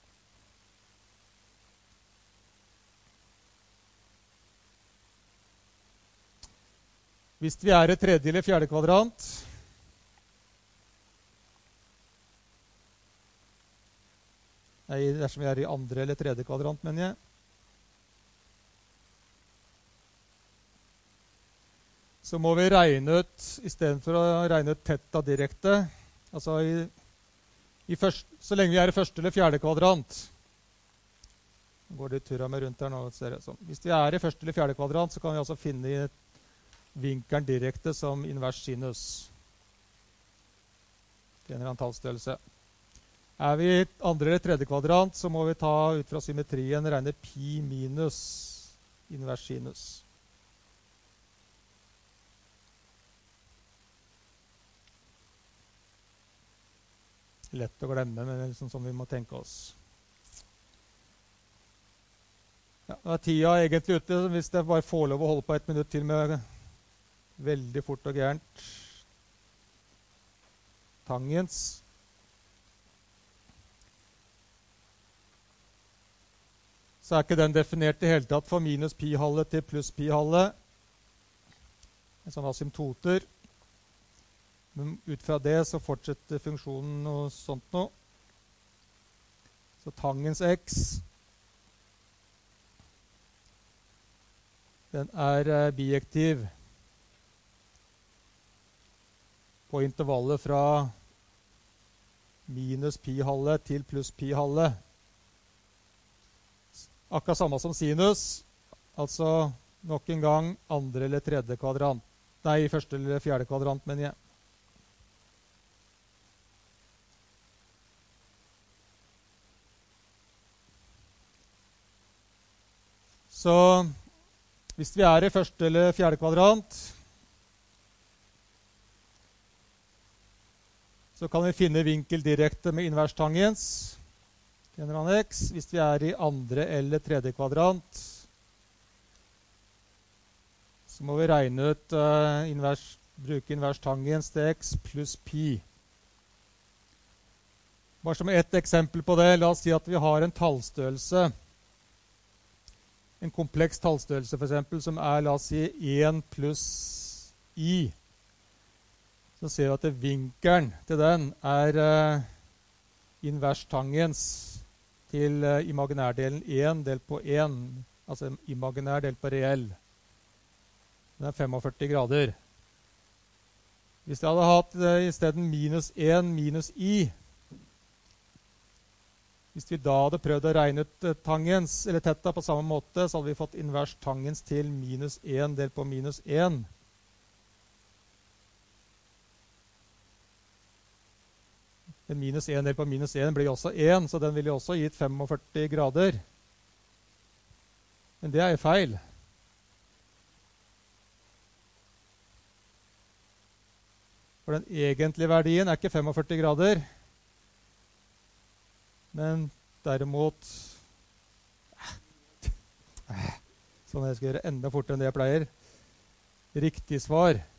Hvis vi er i tredje eller fjerde kvadrant, nei, dersom vi er i andre eller tredje kvadrant, mener jeg. Så må vi regne ut, i stedet for å regne ut tetta direkte, altså i, i først, så lenge vi er i første eller fjerde kvadrant. Nå går det turra med rundt her nå, ser jeg sånn. Hvis vi er i første eller fjerde kvadrant, så kan vi altså finne vinkelen direkte som invers sinus. Det er en eller annen tallstørrelse. Er vi i andre eller tredje kvadrant, så må vi ta ut fra symmetrien regne pi minus invers sinus. Lett å glemme, men det er liksom sånn vi må tenke oss. Ja, nå er tida egentlig ute, hvis jeg bare får lov å holde på et minutt til med veldig fort og gærent. Tangens. Så er ikke den definert i hele tatt for minus pi halve til pluss pi halve. En sånn asymptoter. Men ut fra det så fortsetter funksjonen noe sånt nå. Så tangens x, den er eh, bijektiv på intervallet fra minus pi halve til pluss pi halve. Akkurat samme som sinus, altså nok en gang andre eller tredje kvadrant. Nei, første eller fjerde kvadrant, mener jeg. Så hvis vi er i første eller fjerde kvadrant, så kan vi finne vinkel direkte med invers tangens. X. Hvis vi er i andre eller tredje kvadrant, så må vi regne ut uh, invers, bruke invers tangens til x pluss pi. Bare som et eksempel på det, la oss si at vi har en tallstørrelse, en kompleks tallstørrelse for eksempel, som er, la oss si, en pluss i. så ser vi at vinkelen til den er uh, invers tangens til uh, imaginærdelen én delt på én, altså imaginær delt på reell. Den er femogførti grader. Hvis jeg hadde hatt uh, i stedet minus én minus i, hvis vi da hadde prøvd å regne ut uh, tangens, eller tetta på samme måte, så hadde vi fått invers tangens til minus én delt på minus én. Den minus én delt på minus én blir også én, så den ville jo også gitt femogførti grader. Men det er jo feil. For den egentlige verdien er ikke femogførti grader, men derimot Sånn jeg skal gjøre enda fortere enn det jeg pleier. Riktig svar